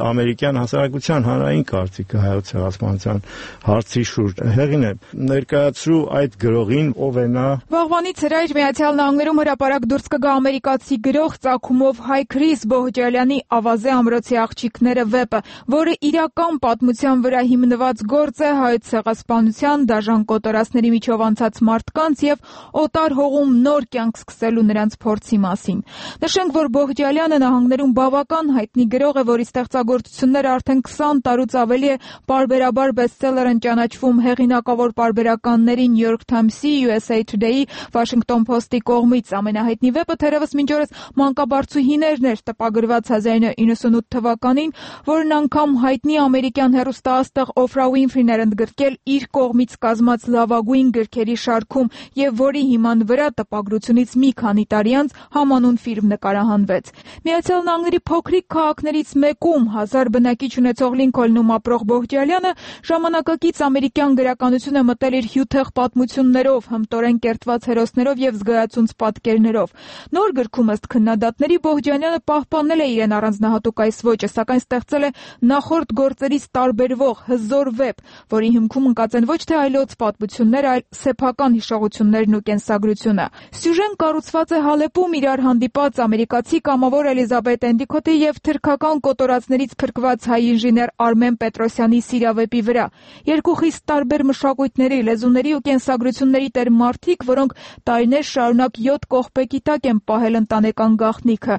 ամերիկյան հասարակության հանրային կարծիքը հայոց ցեղասպանության հարցի շուրջ։ Հեղինե, ներկայացրու այդ գրողին, ով է նա։ Վաղվանից հրայր Միացյալ Նահանգներում հրապարակ դուրս կգա ամերիկացի գրող ծագումով հայ Քրիս Բոհջալյանի «Ավազե ամրոցի աղջիկները» վեպը, որը իրական պատմության վրա հիմնված գործ է հայոց ցեղասպանության, դաժան կոտորածների միջով անցած մարդկանց եւ օտար հողում նոր կյանք սկսելու նրանց փորձի մասին։ Նշենք, որ Բոհջալյանը նահանգներում բավական հայտնի գրող է, որի ստեղծագործությունները արդեն 20 տարուց ավելի է պարբերաբար բեսթսելերն ճանաչվում հեղինակավոր պարբերականների New York Times-ի, USA Today-ի, Washington Post-ի կողմից։ Ամենահայտնի վեպը թերևս մինչ օրս Մանկաբարձուհիներն էր տպագրված 1998 թվականին, որն անգամ հայտնի ամերիկյան հեռուստաաստղ Օֆրա Ուինֆրին էր ընդգրկել իր կողմից կազմած լավագույն գրքերի շարքում եւ որի հիման վրա տպագրությունից մի քանի տարի անց համանուն ֆիլմ նկարահանվեց։ Միացյալ Նահանգների փոքրիկ քաղաքներից մեկում 1000 բնակիչ ունեցող Լինքոլնում ապրող Բոհջալյանը ժամանակակից ամերիկյան գրականություն է մտել իր հյութեղ պատմություններով, հմտորեն կերտված հերոսներով եւ զգայացունց պատկերներով։ Նոր գրքում ըստ քննադատների Բոհջալյանը պահպանել է իրեն առանձնահատուկ այս ոճը, սակայն ստեղծել է նախորդ գործերից տարբերվող հզոր վեպ, որի հիմքում ընկած են ոչ թե այլոց պատմություններ, այլ սեփական հիշողություններն ու կենսագրությունը։ Սյուժեն կառուցված է Հալեպում իրար հանդիպած ամերիկացի կամավոր Էլիզաբեթ Էնդիկոտի եւ թրքական կոտորածներից փրկված հայ ինժեներ Արմեն Պետրոսյանի սիրավեպի վրա։ Երկու խիստ տարբեր մշակույթների, լեզուների ու կենսագրությունների տեր մարդիկ, որոնք տարիներ շարունակ 7 կողպեկի տակ են պահել ընտանեկան գաղտնիքը,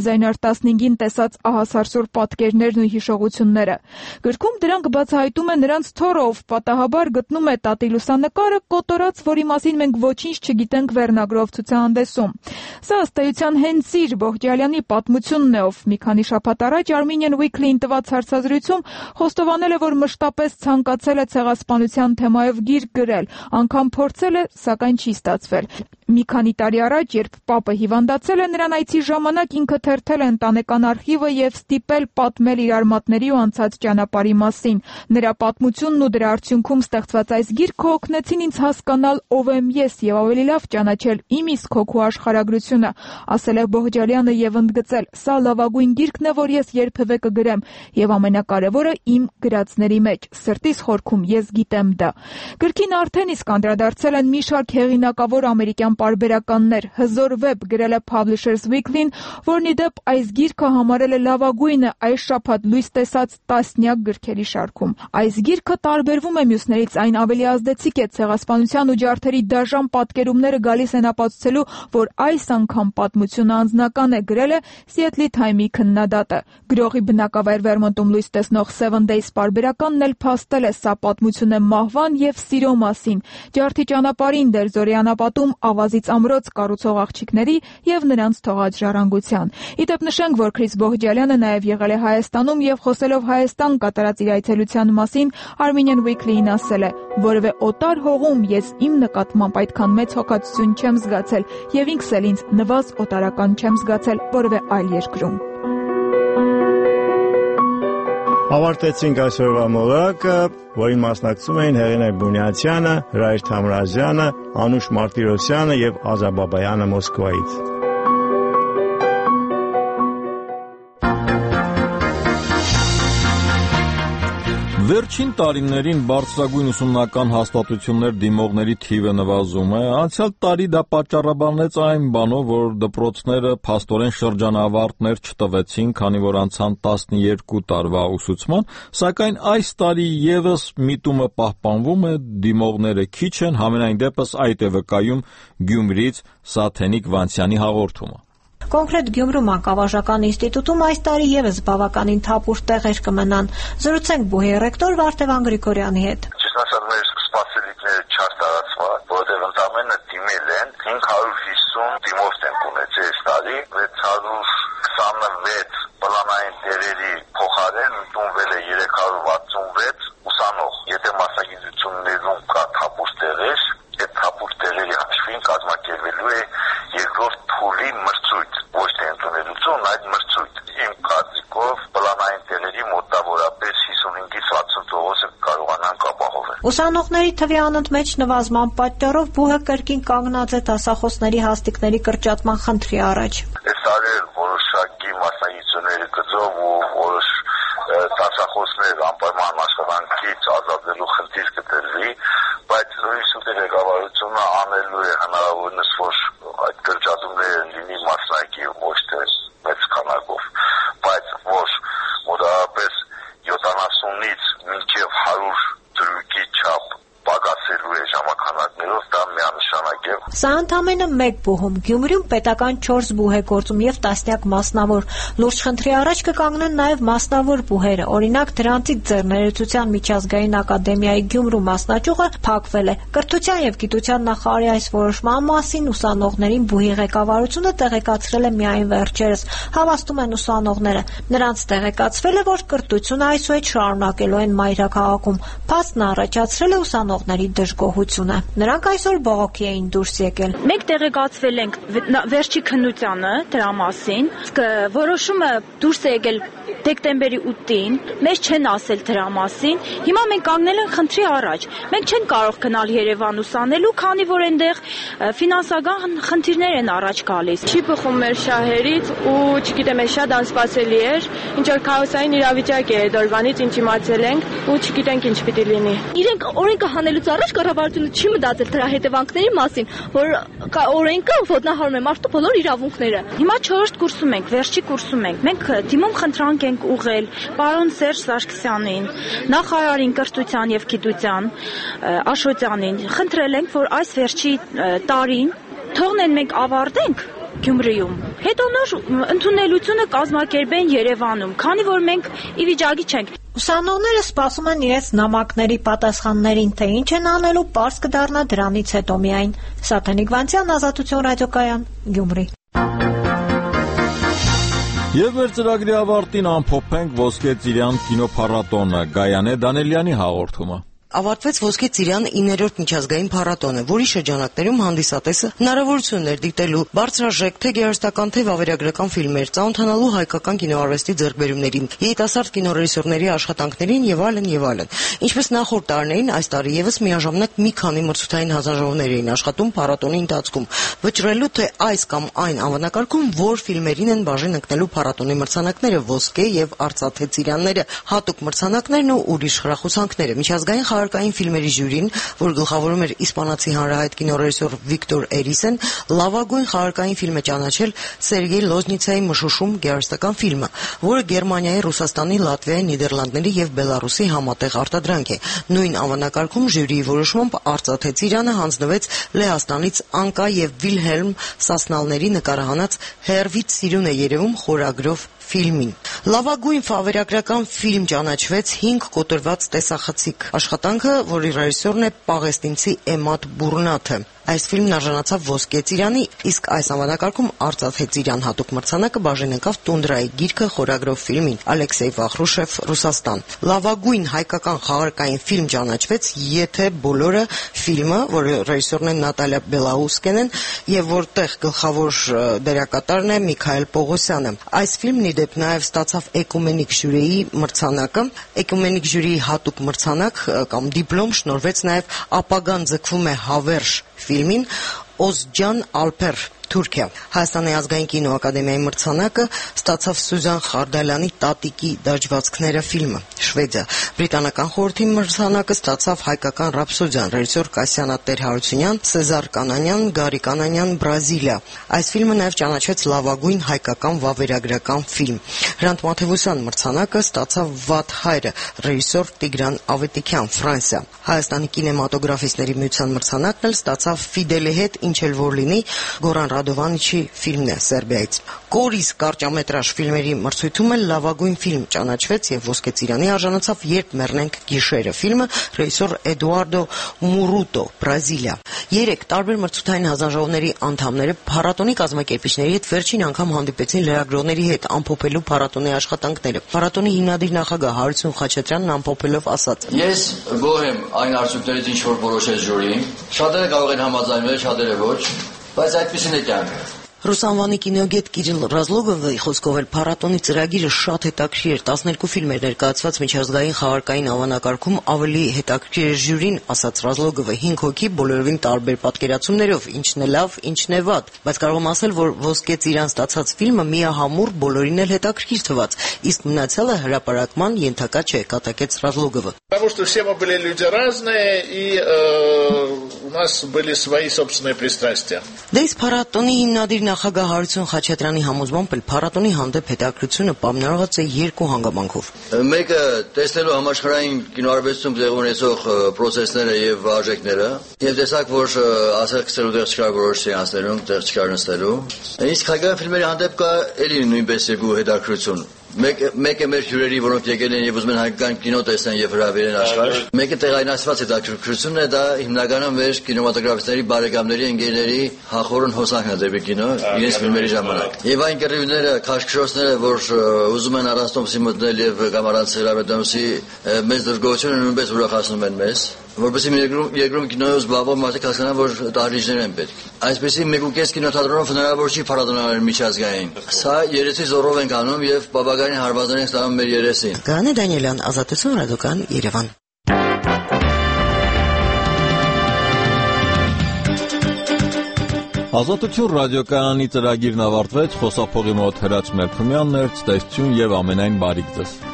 1915-ին տեսած ահասարսուր պատկերներն ու հիշողությունները։ Գրքում դրանք բացահայտում են նրանց թոռը, ով պատահաբար գտնում է տատի լուսանկարը կոտորած, որի մասին մենք ոչինչ չգիտենք վերնագրով ցուցահանդեսում։ Սա ըստ էության հենց իր Բոհջալյանի պատմությունն է, ով մի քանի շաբաթ առաջ Armenian Weekly-ին տված հարցազրույցում խոստովանել է, որ մշտապես ցանկացել է ցեղասպանության թեմայով գիրք գրել, անգամ փորձել է, սակայն չի ստացվել։ Մի քանի տարի առաջ, երբ պապը հիվանդացել է, նրան այցի ժամանակ ինքը թերթել է ընտանեկան արխիվը եւ ստիպել պատմել իր արմատների ու անցած ճանապարհի մասին։ Նրա պատմությունն ու դրա արդյունքում ստեղծված այս գիրքը օգնեցին ինձ հասկանալ ով եմ ես եւ ավելի լավ ճանաչել իմ իսկ հոգու աշխարհագրությունը, ասել է Բոհջալյանը եւ ընդգծել. «Սա լավագույն գիրքն է, որ ես երբևէ կգրեմ, եւ ամենակարևորը իմ գրածների մեջ, սրտիս խորքում ես գիտեմ դա»։ Գրքին արդեն իսկ անդրադարձել են մի շարք հեղինակավոր ամերիկյան պարբերականներ։ Հզոր վեպ գրել է Publishers Weekly-ն, որն ի դեպ այս գիրքը համարել է լավագույնը այս շաբաթ լույս տեսած տասնյակ գրքերի շարքում։ Այս գիրքը տարբերվում է մյուսներից, այն ավելի ազդեցիկ է, ցեղասպանության ու ջարդերի դաժան պատկերումները գալիս են ապացուցելու, որ այս անգամ պատմությունը անձնական է, գրել է Seattle Times-ի քննադատը։ Գրողի բնակավայր Վերմոնտում լույս տեսնող 7 Days պարբերականն էլ փաստել է, սա պատմություն է մահվան եւ սիրո մասին, ջարդի ճանապարհին դերձորի անապատում ավազից ամրոց կառուցող աղջիկների եւ նրանց թողած ժառանգության։ Ի դեպ նշենք, որ Քրիս Բոհջալյանը նաեւ եղել է Հայաստանում եւ խոսելով Հայաստան կատարած իր այցելության մասին Armenian Weekly-ին ասել է. «Որևէ օտար հողում ես իմ նկատմամբ այդքան մեծ հոգացություն չեմ զգացել եւ ինքս էլ ինձ նվազ օտարական չեմ զգացել որևէ այլ երկրում»։ Ավարտեցինք այսօրվա մոլակը, որին մասնակցում էին Հեղինե Բունյացյանը, Հրայր Թամրազյանը, Անուշ Մարտիրոսյանը եւ Ազա Բաբայանը Մոսկվայից։ Վերջին տարիներին բարձրագույն ուսումնական հաստատություններ դիմողների թիվը նվազում է։ Անցյալ տարի դա պատճառաբանեց այն բանով, որ դպրոցները փաստորեն շրջանավարտներ չտվեցին, քանի որ անցան 12 տարվա ուսուցման, սակայն այս տարի եւս միտումը պահպանվում է, դիմողները քիչ են, համենայն դեպս այդ է վկայում Գյումրիից Սաթենիկ Վանցյանի հաղորդումը։ Կոնկրետ Գյումրու մանկավարժական ինստիտուտում այս տարի եւս բավականին թափուր տեղեր կմնան։ Զրուցենք բուհի ռեկտոր Վարդևան Գրիգորյանի հետ։ Ճիշտ ասած, մեր սպասելիքները չար տարածված, որովհետեւ ընդամենը դիմել են 550 դիմորդ են ունեցել այս տարի, 626 պլանային տերերի փոխարեն ընդունվել է 366 ուսանող։ Եթե մասնագիտություններում կա թափուր տեղեր, այդ թափուր տեղերի հաշվին կազմակերպվելու է երկրորդ փուլի մրցույթ, ոչ թե ընդունելություն, այլ մրցույթ։ Իմ կարծիքով պլանային տեղերի մոտավորապես 55-ից 60% կարողանանք ապահովել։ Ուսանողների թվի անընդմեջ նվազման պատճառով բուհը կրկին կանգնած է դասախոսների հաստիկների կրճատման խնդրի առաջ։ Այս տարի որոշակի մասնագիտությունների գծով ու որոշ տասախոսներ անպայման աշխատանքից ազատելու խնդիր կտրվի, բայց ՌԻՍ-ի ղեկավարությունը անելու է հնարավորինս, որ այդ կրճատումները լինի մասնակի ոչ թե մեծ քանակով, բայց որ մոտավորապես 70-ից մինչև 100 դրույթի չափ պակասելու է ժամանակներով, դա միանշանակ է։ Սա ընդամենը մեկ բուհում, Գյումրիում պետական 4 բուհ է գործում եւ տասնյակ մասնավոր։ Լուրջ խնդրի առաջ կկանգնեն նաեւ մասնավոր բուհերը։ Օրինակ, դրանցից Ձեռներեցության միջազգային ակադեմիայի Գյումրու մասնաճյուղը փակվել է։ Կրթության եւ գիտության նախարարի այս որոշման մասին ուսանողներին բուհի ղեկավարությունը տեղեկացրել է միայն վերջերս, հավաստում են ուսանողները։ Նրանց տեղեկացվել է, որ կրթությունը այսուհետ շարունակելու են մայրաքաղաքում։ Փաստն առաջացրել է ուսանողների դժգոհությունը։ Նրանք այսօր բողոքի էին դուրս եկել։ Մենք տեղեկացվել ենք վերջի քննությանը դրա մասին, իսկ որոշումը դուրս է եկել դեկտեմբերի 8-ին, մեզ չեն ասել դրա մասին։ Հիմա մենք կանգնել ենք խնդրի առաջ։ Մենք չենք կարող գնալ Երևան ուսանելու, քանի որ այնտեղ ֆինանսական խնդիրներ են առաջ գալիս։ Չի բխում մեր շահերից ու չգիտեմ, շատ անսպասելի էր, ինչ որ քաոսային իրավիճակ է այդ օրվանից, ինչ իմացել ենք ու չգիտենք ինչ պիտի լինի։ Իրենք օրենքը հանելուց առաջ կառավարությունը չի մտածել դրա հետևանքների մասին, որ օրենքը ոտնահարում է մարդու բոլոր իրավունքները։ Հիմա 4-րդ կուրսում ենք, վերջի կուրսում ենք։ Մենք դիմում խնդրանք ենք ուղղել պարոն Սերժ Սարգսյանին, նախարարին կրթության եւ գիտության Աշոտյանին։ Խնդրել ենք, որ այս վերջի տարին թողնեն մենք ավարտենք Գյումրիում։ Հետո նոր ընդունելությունը կազմակերպեն Երևանում, քանի որ մենք ի վիճակի չենք։ Ուսանողները սպասում են իրենց նամակների պատասխաններին, թե ինչ են անելու, պարզ կդառնա դրանից հետո միայն։ Սաթենիկ Վանցյան, Ազատություն ռադիոկայան, Գյումրի։ Եվ մեր ծրագրի ավարտին ամփոփենք Ոսկե ծիրան կինոփառատոնը, Գայանե Դանելյանի հաղորդումը։ Ավարտվեց Ոսկե ծիրան 9-րդ միջազգային փառատոնը, որի շրջանակներում հանդիսատեսը հնարավորություն էր դիտելու բարձրաժեք թե գեղարվեստական թե վավերագրական ֆիլմեր, ծանոթանալու հայկական կինոարվեստի ձեռքբերումներին, երիտասարդ կինոռեժիսորների աշխատանքներին եւ այլն եւ այլն։ Ինչպես նախորդ տարիներին, այս տարի եւս միաժամանակ մի քանի մրցութային հանձնաժողովներ էին աշխատում փառատոնի ընթացքում, վճռելու թե այս կամ այն անվանակարգում որ ֆիլմերին են բաժին ընկնելու փառատոնի մրցանակները, ոսկե եւ արծաթե ծիրանները, հատուկ մրցանակներն ու ուրիշ խրախուսանքները։ Միջազգային Խաղարկային ֆիլմերի ժյուրին, որ գլխավորում էր իսպանացի հանրահայտ կինոռեժիսոր Վիկտոր Էրիսեն, լավագույն խաղարկային ֆիլմ է ճանաչել Սերգեյ Լոզնիցյայի «Մշուշում» գեղարվեստական ֆիլմը, որը Գերմանիայի, Ռուսաստանի, Լատվիայի, Նիդերլանդների եւ Բելարուսի համատեղ արտադրանք է։ Նույն անվանակարգում ժյուրիի որոշմամբ արծաթե ծիրանը հանձնվեց Լեհաստանից Անկա եւ Վիլհելմ Սասնալների նկարահանած «Հերվից սիրուն է երևում» խորագրով ֆիլմին։ Լավագույն վավերագրական ֆիլմ ճանաչվեց 5 կոտրված տեսախցիկ աշխատանքը, որի ռեժիսորն է պաղեստինցի Էմադ Բուրնաթը։ Այս ֆիլմն արժանացավ ոսկե ծիրանի, իսկ այս անվանակարգում արծաթե ծիրան հատուկ մրցանակը բաժին ընկավ Տունդրայի գիրքը խորագրով ֆիլմին, Ալեքսեյ Վախրուշև, Ռուսաստան։ Լավագույն հայկական խաղարկային ֆիլմ ճանաչվեց Եթե բոլորը ֆիլմը, որի ռեժիսորն է Նատալիա Բելաուսկենեն եւ որտեղ գլխավոր դերակատարն է Միքայել Պողոսյանը։ Այս ֆիլմն ի դեպ նաեւ ստացավ Էկումենիկ ժյուրիի մրցանակը։ Էկումենիկ ժյուրիի հատուկ մրցանակ կամ դիպլոմ շնորհվեց նաեւ Ապագան ձգվում է հավերժ ֆիլմին Օզջան Ալպեր, Թուրքիա։ Հայաստանի ազգային կինոակադեմիայի մրցանակը ստացավ Սյուզան Խարդալյանի Տատիկի դաջվածքները ֆիլմը, Շվեդիա։ Բրիտանական խորհրդի մրցանակը ստացավ հայկական ռապսոդիան, ռեժիսոր Կասյանա Տեր-Հարությունյան, Սեզար Կանանյան, Գարի Կանանյան, Բրազիլիա։ Այս ֆիլմը նաև ճանաչվեց լավագույն հայկական վավերագրական ֆիլմ։ Հրանտ Մաթևոսյան մրցանակը ստացավ Վատ հայրը, ռեժիսոր Տիգրան Ավետիքյան, Ֆրանսիա։ Հայաստանի կինեմատոգրաֆիստների միության մրցանակն էլ ստացավ Ֆիդելի հետ ինչ էլ որ լինի, Գորան Ռադովանիչի ֆիլմն է Սերբիայից։ Կորիս կարճամետրաժ ֆիլմերի մրցույթում էլ լավագույն ֆիլմ ճանաչվեց եւ ոսկե ծիրանի արժանացավ Երբ մեռնենք գիշերը ֆիլմը, ռեժիսոր Էդուարդո Մուրուտո, Բրազիլիա։ 3 տարբեր մրցութային հանձնաժողովների անդամները փառատոնի կազմակերպիչների հետ վերջին անգամ հանդիպեցին լրագրողների հետ ամփոփելու փառատոնի աշխատանքները։ Փառատոնի հիմնադիր նախագահ Հարություն Խաչատրյանն ամփոփելով ասաց. Ես գոհ եմ այն արդյունքներից, ինչ որ որոշեց ժյուրին։ Շատերը կարող են համաձայնվել, շատերը ոչ, բայց այդպեսին է կյանքը։ Ռուսանվանի կինոգետ Կիրիլ Ռազլոգովի խոսքով էլ փառատոնի ծրագիրը շատ հետաքրքիր էր, 12 ֆիլմեր ներկայացված միջազգային խաղարկային անվանակարգում ավելի հետաքրքիր էր ժյուրին, ասաց Ռազլոգովը, 5 հոգի բոլորովին տարբեր պատկերացումներով, ինչն է լավ, ինչն է վատ, բայց կարող եմ ասել, որ ոսկե ծիրան ստացած ֆիլմը միահամուռ բոլորին էլ հետաքրքիր թվաց, իսկ մնացյալը հրապարակման ենթակա չէ, կատակեց Ռազլոգովը. Потому что все мы были люди разные, и у нас были свои собственные пристрастия. Դες փառատոնի հիմնադիր նախագահ Հարություն Խաչատրյանի համոզմամբ էլ փառատոնի հանդեպ հետաքրքրությունը պայմանավորված է երկու հանգամանքով. Մեկը տեսնելու համաշխարհային կինոարվեստում ձեռք ունեցող process-ները եւ արժեքները, եւ տեսակ, որ ասել դեռ չկար որոշ սեանսներում, դեռ չկար նստելու։ Իսկ հայկական ֆիլմերի հանդեպ կա էլի նույնպես երկու հետաքրքրություն. Մեկը մեր հյուրերի, որոնք եկել են եւ ուզում են հայկական կինո տեսնեն եւ հրավիրեն աշխարհ։ Մեկը տեղայնացված հետաքրքրությունն է, դա հիմնականում մեր կինեմատոգրաֆիստների, բարեկամների, ընկերների հախորն հոսանքն է դեպի կինո, իրենց ֆիլմերի ժամանակ։ Եվ այն կռիվները, քաշքշոցները, որ ուզում են առանց տոմսի մտնել եւ կամ առանց հրավերտոմսի, մեծ դժգոհությունը նույնպես ուրախացնում են մեզ։ Որպեսզի երկրում կինոյով զբաղվող մարդիկ հասկանան, որ տարիջներ են պետք։ Այսպեսի 1.5 կինոթատրոնով հնարավոր չի փառատոնել միջազգային։ Սա երեսի զորով ենք անում եւ բավականին հարվածներ ենք ստանում մեր երեսին։ Գաներ Դանիելյան, Ազատություն, Ռադիոկայան, Երևան։ Ազատություն ռադիոկայանի ծրագիրն ավարտվեց, խոսափողի մոտ Հրաչ Մելքումյանն էր, ցտեսություն եւ ամենայն բարիք ձեզ։